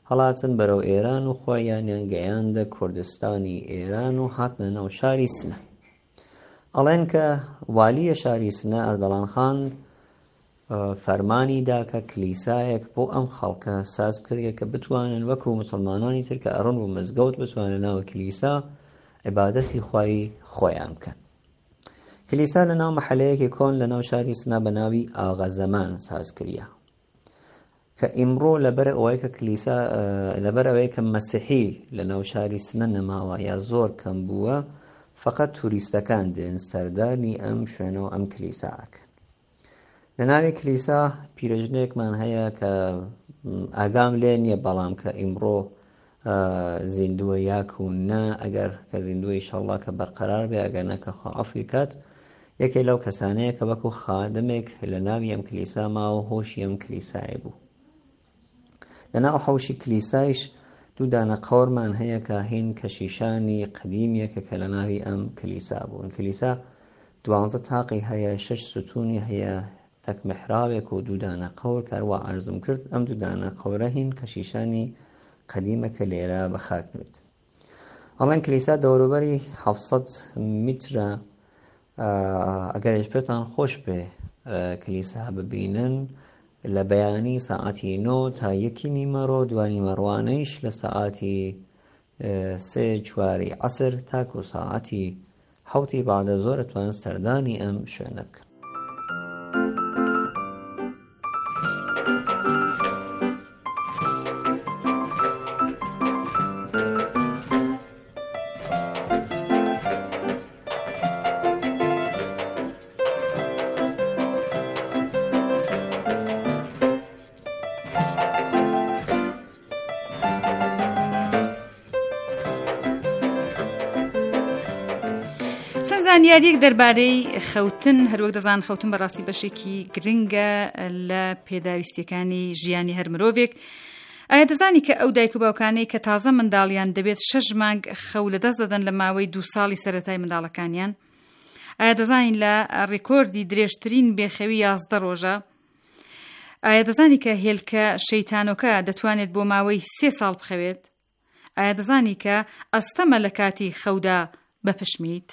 هەڵاتن بەرەو ئێران و خۆیانیان گەیاندە کوردستانی ئێران و هاتنە ناو شاری سنە. ئەڵێن کە والیە شاری سنە ئەردەڵان خان فەرمانی دا کە کلیسایەک بۆ ئەم خەڵکە ساز بکرێ کە بتوانن وەکو مسلمانانی تر کە ئەڕۆن و مزگەوت بتوانن ناو کلیسا عیبادەتی خوای خۆیان بکەن. کلیسا لە ناو مەحەلەیەکی کۆن لە ناو شاری سنە بە ناوی ئاغازەمان ساز کریە کە ئیمڕۆ لەبەر ئەوەی کە مەسیحی لە ناو شاری سنە نەماوە یا زۆر کەم بووە، فقط توریستەکان دێن سەردانی ئەم شوێنەوە ئەم کلیساکە. لە ناوی کلیسا پیرەژنێکمان هەیە کە ئاگام لێ نییە، بەڵام کە ئیمڕۆ زیندووە یاک و نا، ئەگەر کە زیندووی ئینشەڵڵا کە بەرقەرار بێ، ئەگەر نەکە خوا عەفوی کات، یەکێ لەو کەسانەیە کە وەکو خادمێک لە ناوی ئەم کلیسا ماوە هۆشی ئەم کلیسایە بوو. لە ناو حەوشی کلیسایش دوو دانە قەورمان هەیە کە هین کەشیشانی قەدیمیەکە کە لە ناوی ئەم کلیسا بوون. کلیسا 12 تاقی هەیە، 6 ستوونی هەیە، تەک محرابێک و دوو دانە قەور کەروە عەرزم کرد. ئەم دوو دانە قەورە هین کەشیشانی قەدیمەکە لێرە بە خاک نوێت. ئەڵێن کلیسا دەوروبەری 700 میترە. ئەگەرش پێتان خۆش بێ کلیسا ببینن، لە بەیانی ساعتی 9 تا 1:30 دوانی مەڕوانەیش لە ساعتی 3-4 عەسر تاکو ساعتی 7 بعدە زۆر ئەتوان سەردانی ئەم شوێنە بکەن. زانیاریەک دەربارەی خەوتن، هەروەک دەزان خەوتن بەڕاستی بەشێکی گرنگە لە پێداویستیەکانی ژیانی هەر مرۆڤێک. ئایا دەزانی کە ئەو دایک و باوکانەی کە تازە منداڵیان دەبێت 6 مانگ خەو لە دەست دەدەن لە ماوەی 2 ساڵی سەرەتای منداڵەکانیان؟ ئایا دەزانین لە ڕێکۆردی درێژترین بێخەوی 11 ڕۆژە؟ ئایا دەزانی کە هێلکە شەیتانۆکە دەتوانێت بۆ ماوەی 3 ساڵ بخەوێت؟ ئایا دەزانی کە ئەستەمە لە کاتی خەودا بەپشمیت؟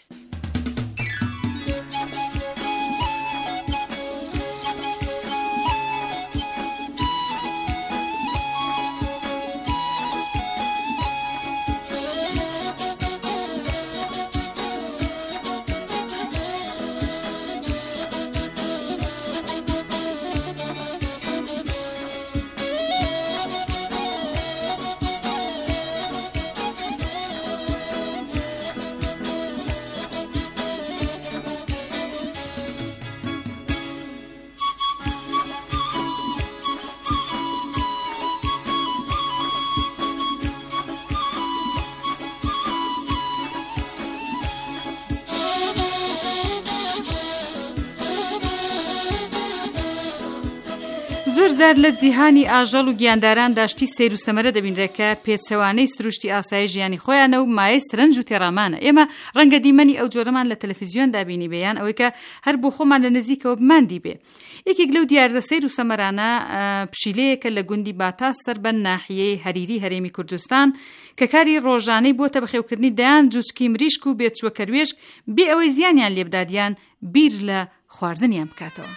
زۆر زار لە جیهانی ئاژەڵ و گیانداران داشتی سیر و سەمەرە دەبینرێکە پێچەوانەی سروشتی ئاسایی ژیانی خۆیانە و مایە سرنج و تێڕامانە. ئێمە ڕەنگە دیمەنی ئەو جۆرەمان لە تەلەڤیزیۆن دابینی بێیان ئەوەی کە هەر بۆ خۆمان لە نزیکەوە بماندی بێ. یەکێک لەو دیاردە سیر و سەمەرانە پشیلەیەکە لە گوندی باتاس سەربەن ناحیەی هەریری هەرێمی کوردستان کە کاری ڕۆژانەی بۆتە بەخێوکردنی دەیان جوچکی مریشک و بێچووەکە روێشک بێ ئەوەی زیانیان لێبدادیان بیر لە خواردنیان بکاتەوە.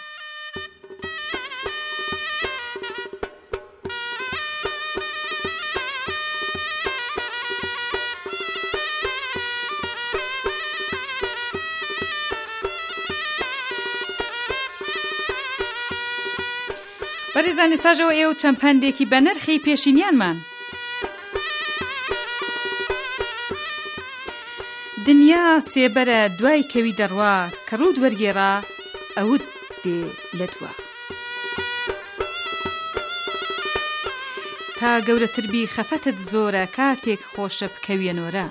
بەڕێزان ئێستاژەوە ئێوە چەند پەندێکی بە نرخی پێشینیانمان. دنیا سێبەرە دوای کەوی دەڕوا کە ڕوود وەرگێڕا ئەوت دێ لە دووە. تا گەورەتربی خەفەتت زۆرە کاتێک خۆشە بکەوێنۆرە.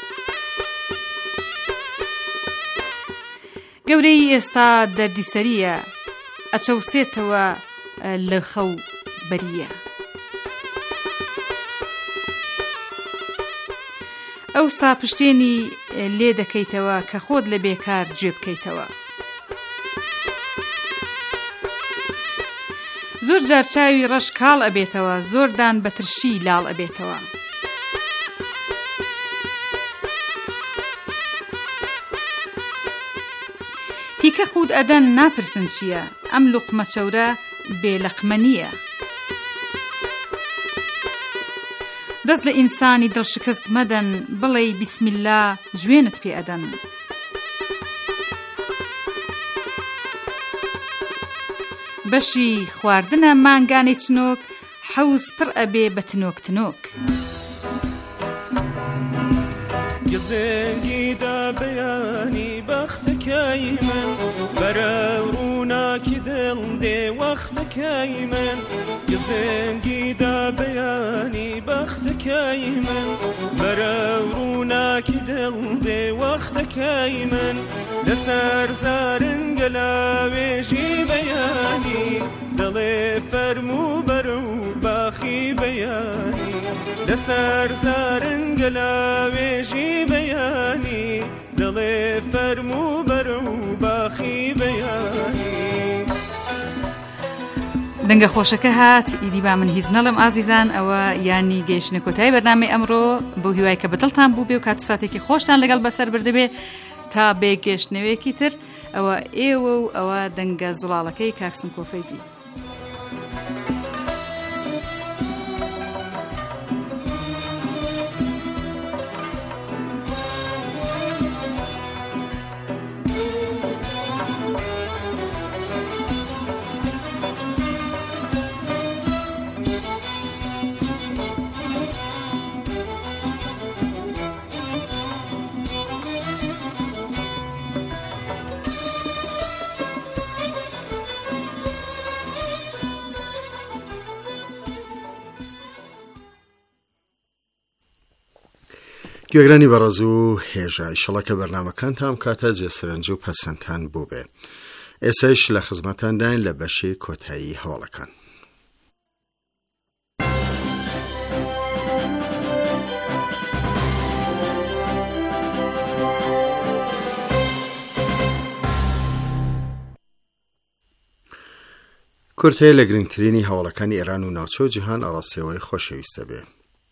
گەورەی ئێستا دەردی سەریە ئەچەوسێتەوە لە خەو بەریە. ئەو ساپشتێنی لێ دەکەیتەوە کە خۆت لە بێکار گوێ بکەیتەوە. زۆر جار چاوی ڕەش کاڵ ئەبێتەوە، زۆردان بەترشی لاڵ ئەبێتەوە. تیکە خود ئەدەن ناپرسن چییە، ئەم لوقمە چەورە بێلەقمە نییە. دەست لە ئینسانی دڵشکست مەدەن، بڵێ بیسمیلا جوێنت پێ ئەدەن. بەشی خواردنە مانگانی چنۆک، حەوز پڕ ئەبێ بە تنۆک تنۆک. گزنگیدا بەیانی بەختەکەی من، بەرە ڕووناکی دڵ دێ وەختەکەی من. گزنگیدا بەیانی بەختەکەی من، بەرە ڕووناکی دڵ دێ وەختەکەی من. لەسەر زارنگە لاوێژی بەیانی، دڵێ فەرموو بەرە و باخی بەیانی. لەسەر زارنگە لاوێژی بەیانی، دڵێ فەرموو بەرە و باخی بەیانی. دەنگە خۆشەکە هات، ئیدی با من هیچ نەڵم ئازیزان. ئەوە ینی گەیشتنە کۆتایی بەرنامەی ئەمڕۆ، بۆ هیوای کە بەدڵتان بوو بێ و کات و ساتێکی خۆشتان لەگەڵ بەسەر بردەبێ تا بێگەشتنەوەیەکی تر. ئەوە ئێوە و ئەوە دەنگە زوڵاڵەکەی کاکسم کۆفەیزی. گوێگرانی بەڕێز و هێژە، ئیشەڵا کە بەرنامەکان تام کاتە جێسەرنج و پەسەندتان بوو بێ. ئێسایش لە خزمەتانداین لە بەشی کۆتایی هەواڵەکان. کورتەیە لە گرنگترینی هەواڵەکانی ئێران و ناوچە و جیهان ئاڕاستیەوەی خۆشەویستە بێ.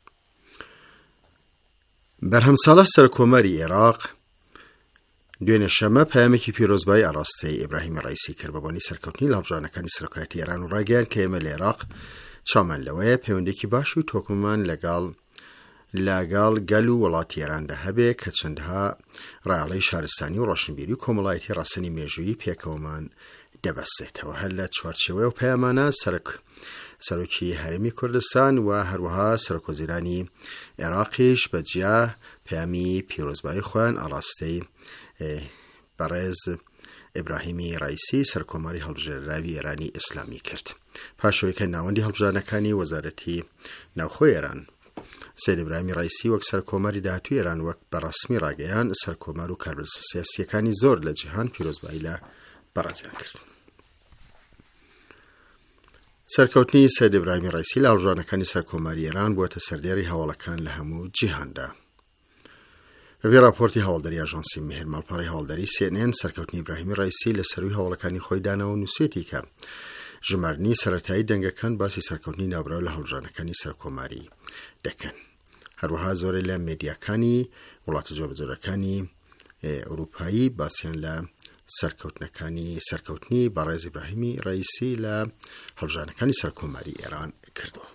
بەرهەم ساڵە سەرکۆمەری عێراق دوێنێ شەمە پەیامێکی پیرۆزبایی ئاڕاستەی ئیبراهیمی ڕەیسی کرد بە بۆنی سەرکەوتنی لە هەڵبژاردنەکانی سەرۆکایەتی ئێران و ڕاگەیان کە ئێمە لە عێراق چامان لەوەیە پەیوەندێکی باش و تۆکممان لەگەڵ گەل و وڵاتی ئێراندا هەبێ کە چەندها ڕایەڵەی شارستانی و ڕۆشنبیری و کۆمەڵایەتی ڕاستنی مێژوویی پێکەوەمان دەبەستێتەوە. هەر لە چوارچێوەیە و پەیامانە سەرۆکی هەرێمی کوردستان و هەروەها سەرۆکوەزیرانی عێراقیش بەجیا پەیامی پیرۆزبایی خۆیان ئاڕاستەی بەڕێز ئیبراهیمی ڕەیسی سەرکۆمەری هەڵبژێردراوی ئێرانی ئیسلامی کرد. پاشەوەی کە ناوەندی هەڵبژاردنەکانی وەزارەتی ناوخۆی ئێران سید ئیبراهیمی ڕەیسی وەک سەرکۆمەری داهاتووی ئێران وەک بەڕەسمی ڕاگەیان، سەرکۆمەر و کاربەدەستە سیاسیەکانی زۆر لە جیهان پیرۆزبایی لە بەڕێزیان کرد. سەرکەوتنی سید ئیبراهیمی ڕەیسی لە هەڵبژاردنەکانی سەرکۆمەری ئێران بووەتە سەردێڕی هەواڵەکان لە هەموو جیهاندا. بەبێ راپۆرتی هەواڵدەری ئاژانسی مێهر ماڵپەڕی هەواڵدەری CNN، سەرکەوتنی ئیبراهیمی ڕەیسی لە سەرووی هەواڵەکانی خۆی داناوە و نووسێتی کە ژمارنی سەرەتایی دەنگەکان باسی سەرکەوتنی ناوبراو لە هەڵبژاردنەکانی سەرکۆمەری دەکەن. هەروەها زۆرێک لە مێدیاکانی وڵاتە جۆبەجۆرەکانی ئەوروپایی باسییان لە سەرکەوتنی بەڕێز ئیبراهیمی ڕەیسی لە هەڵبژاردنەکانی سەرکۆمەری ئێران کردووە.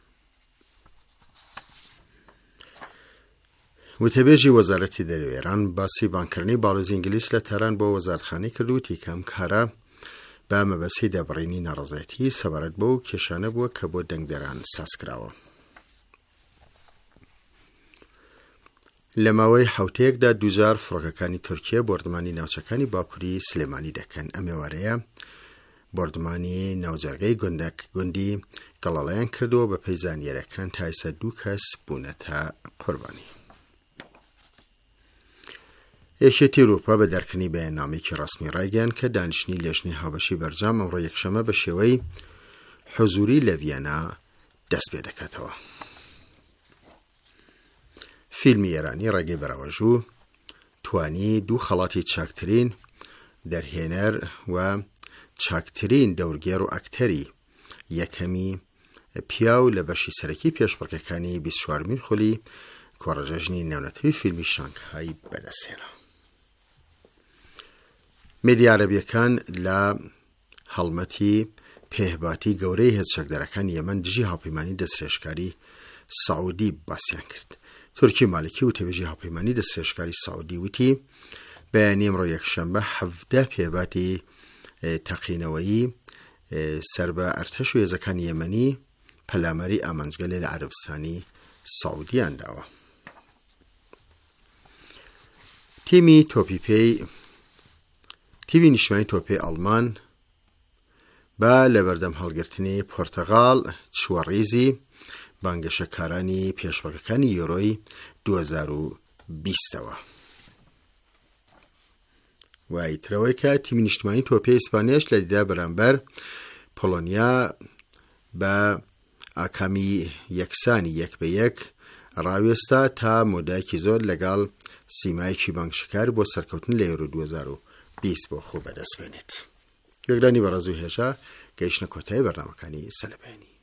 وتەبێژی وەزارەتی دەرەوەی ئێران باسی بانکردنی باڵێزی ئینگلیس لە تەران بۆ وەزارەتخانەی کردووتی کەم کارە بە مەبەستی دابڕینی ناڕەزایەتی سەبارەت بۆ و کێشانە بووە کە بۆ دەنگدەران سازکراوە. لە ماوەی حوتەیەکدا دووجار فڕۆکەکانی تورکیە بۆردمانی ناوچەکانی باکووری سلێمانی دەکەن. ئەم ئێوارەیە بۆردمانی ناوجەرگەی گوندی گەڵەڵەیان کردووە بە پێی زانیاریەکان تا ئێستا 2 کەس بوونەتە قوربانی. یەکێتی ئەوروپا بە دەرکردنی بەیاننامەیەکی ڕەسمی ڕایگەیاند کە دانیشتنی لێژنەی هاوبەشی بەرجام ئەمڕۆ یەکشەمە بە شێوەی حوزوری لە ڤیەنا دەست پێ دەکاتەوە. فیلمی ئێرانی ڕێگەی بەراوەژوو توانی 2 خەڵاتی چاکترین دەرهێنەر و چاکترین دەورگێر و ئەکتەری یەکەمی پیاو لە بەشی سەرەکی پێشبڕکێکانی 24مین خولی کۆڕەژەژنی نێونەتەوەی فیلمی شانگهای بەدەستهێنا. میدیا عەرەبیەکان لە هەڵمەتی پێهباتی گەورەی هێزچەکدارەکانی یەمەن دژی هاوپەیمانی دەستێشکاری سعودی باسییان کرد. تورکی مالکی و تێبێژی هاوپەیمانی دەستێشکاری سعودی وتی بەیانی ئەمڕۆ یەکشەمبە 17 پێهباتی تەقینەوەیی سەر بە ئەرتەش و هێزەکانی یەمەنی پەلاماری ئامانجگەلێ لە عەرەبستانی سعودیان داوە. تیمی نیشتمانی تۆپی ئەڵمان با لە بەردەم هەڵگرتنی پۆرتەغاڵ چوەڕیزی بانگەشەکارانی پێشبڕکەکانی یۆرۆی 2020ەوە. وایترەوەی کە تیمی نیشتمانی تۆپی ئیسپانیاش لە دیدا بەرامبەر پۆلۆنیا بە ئاکامی یەکسانی 1-1 ڕاوێستا تا مۆدایەکی زۆر لەگەڵ سیمایەکی بانگشەکار بۆ سەرکەوتن لە یۆرۆ 2020 بۆ خۆ بەدەست بێنێت. گوێگرانی بەڕێز و هێژە گەیشتنە کۆتایی بەرنامەکانی سەلەبەیانی.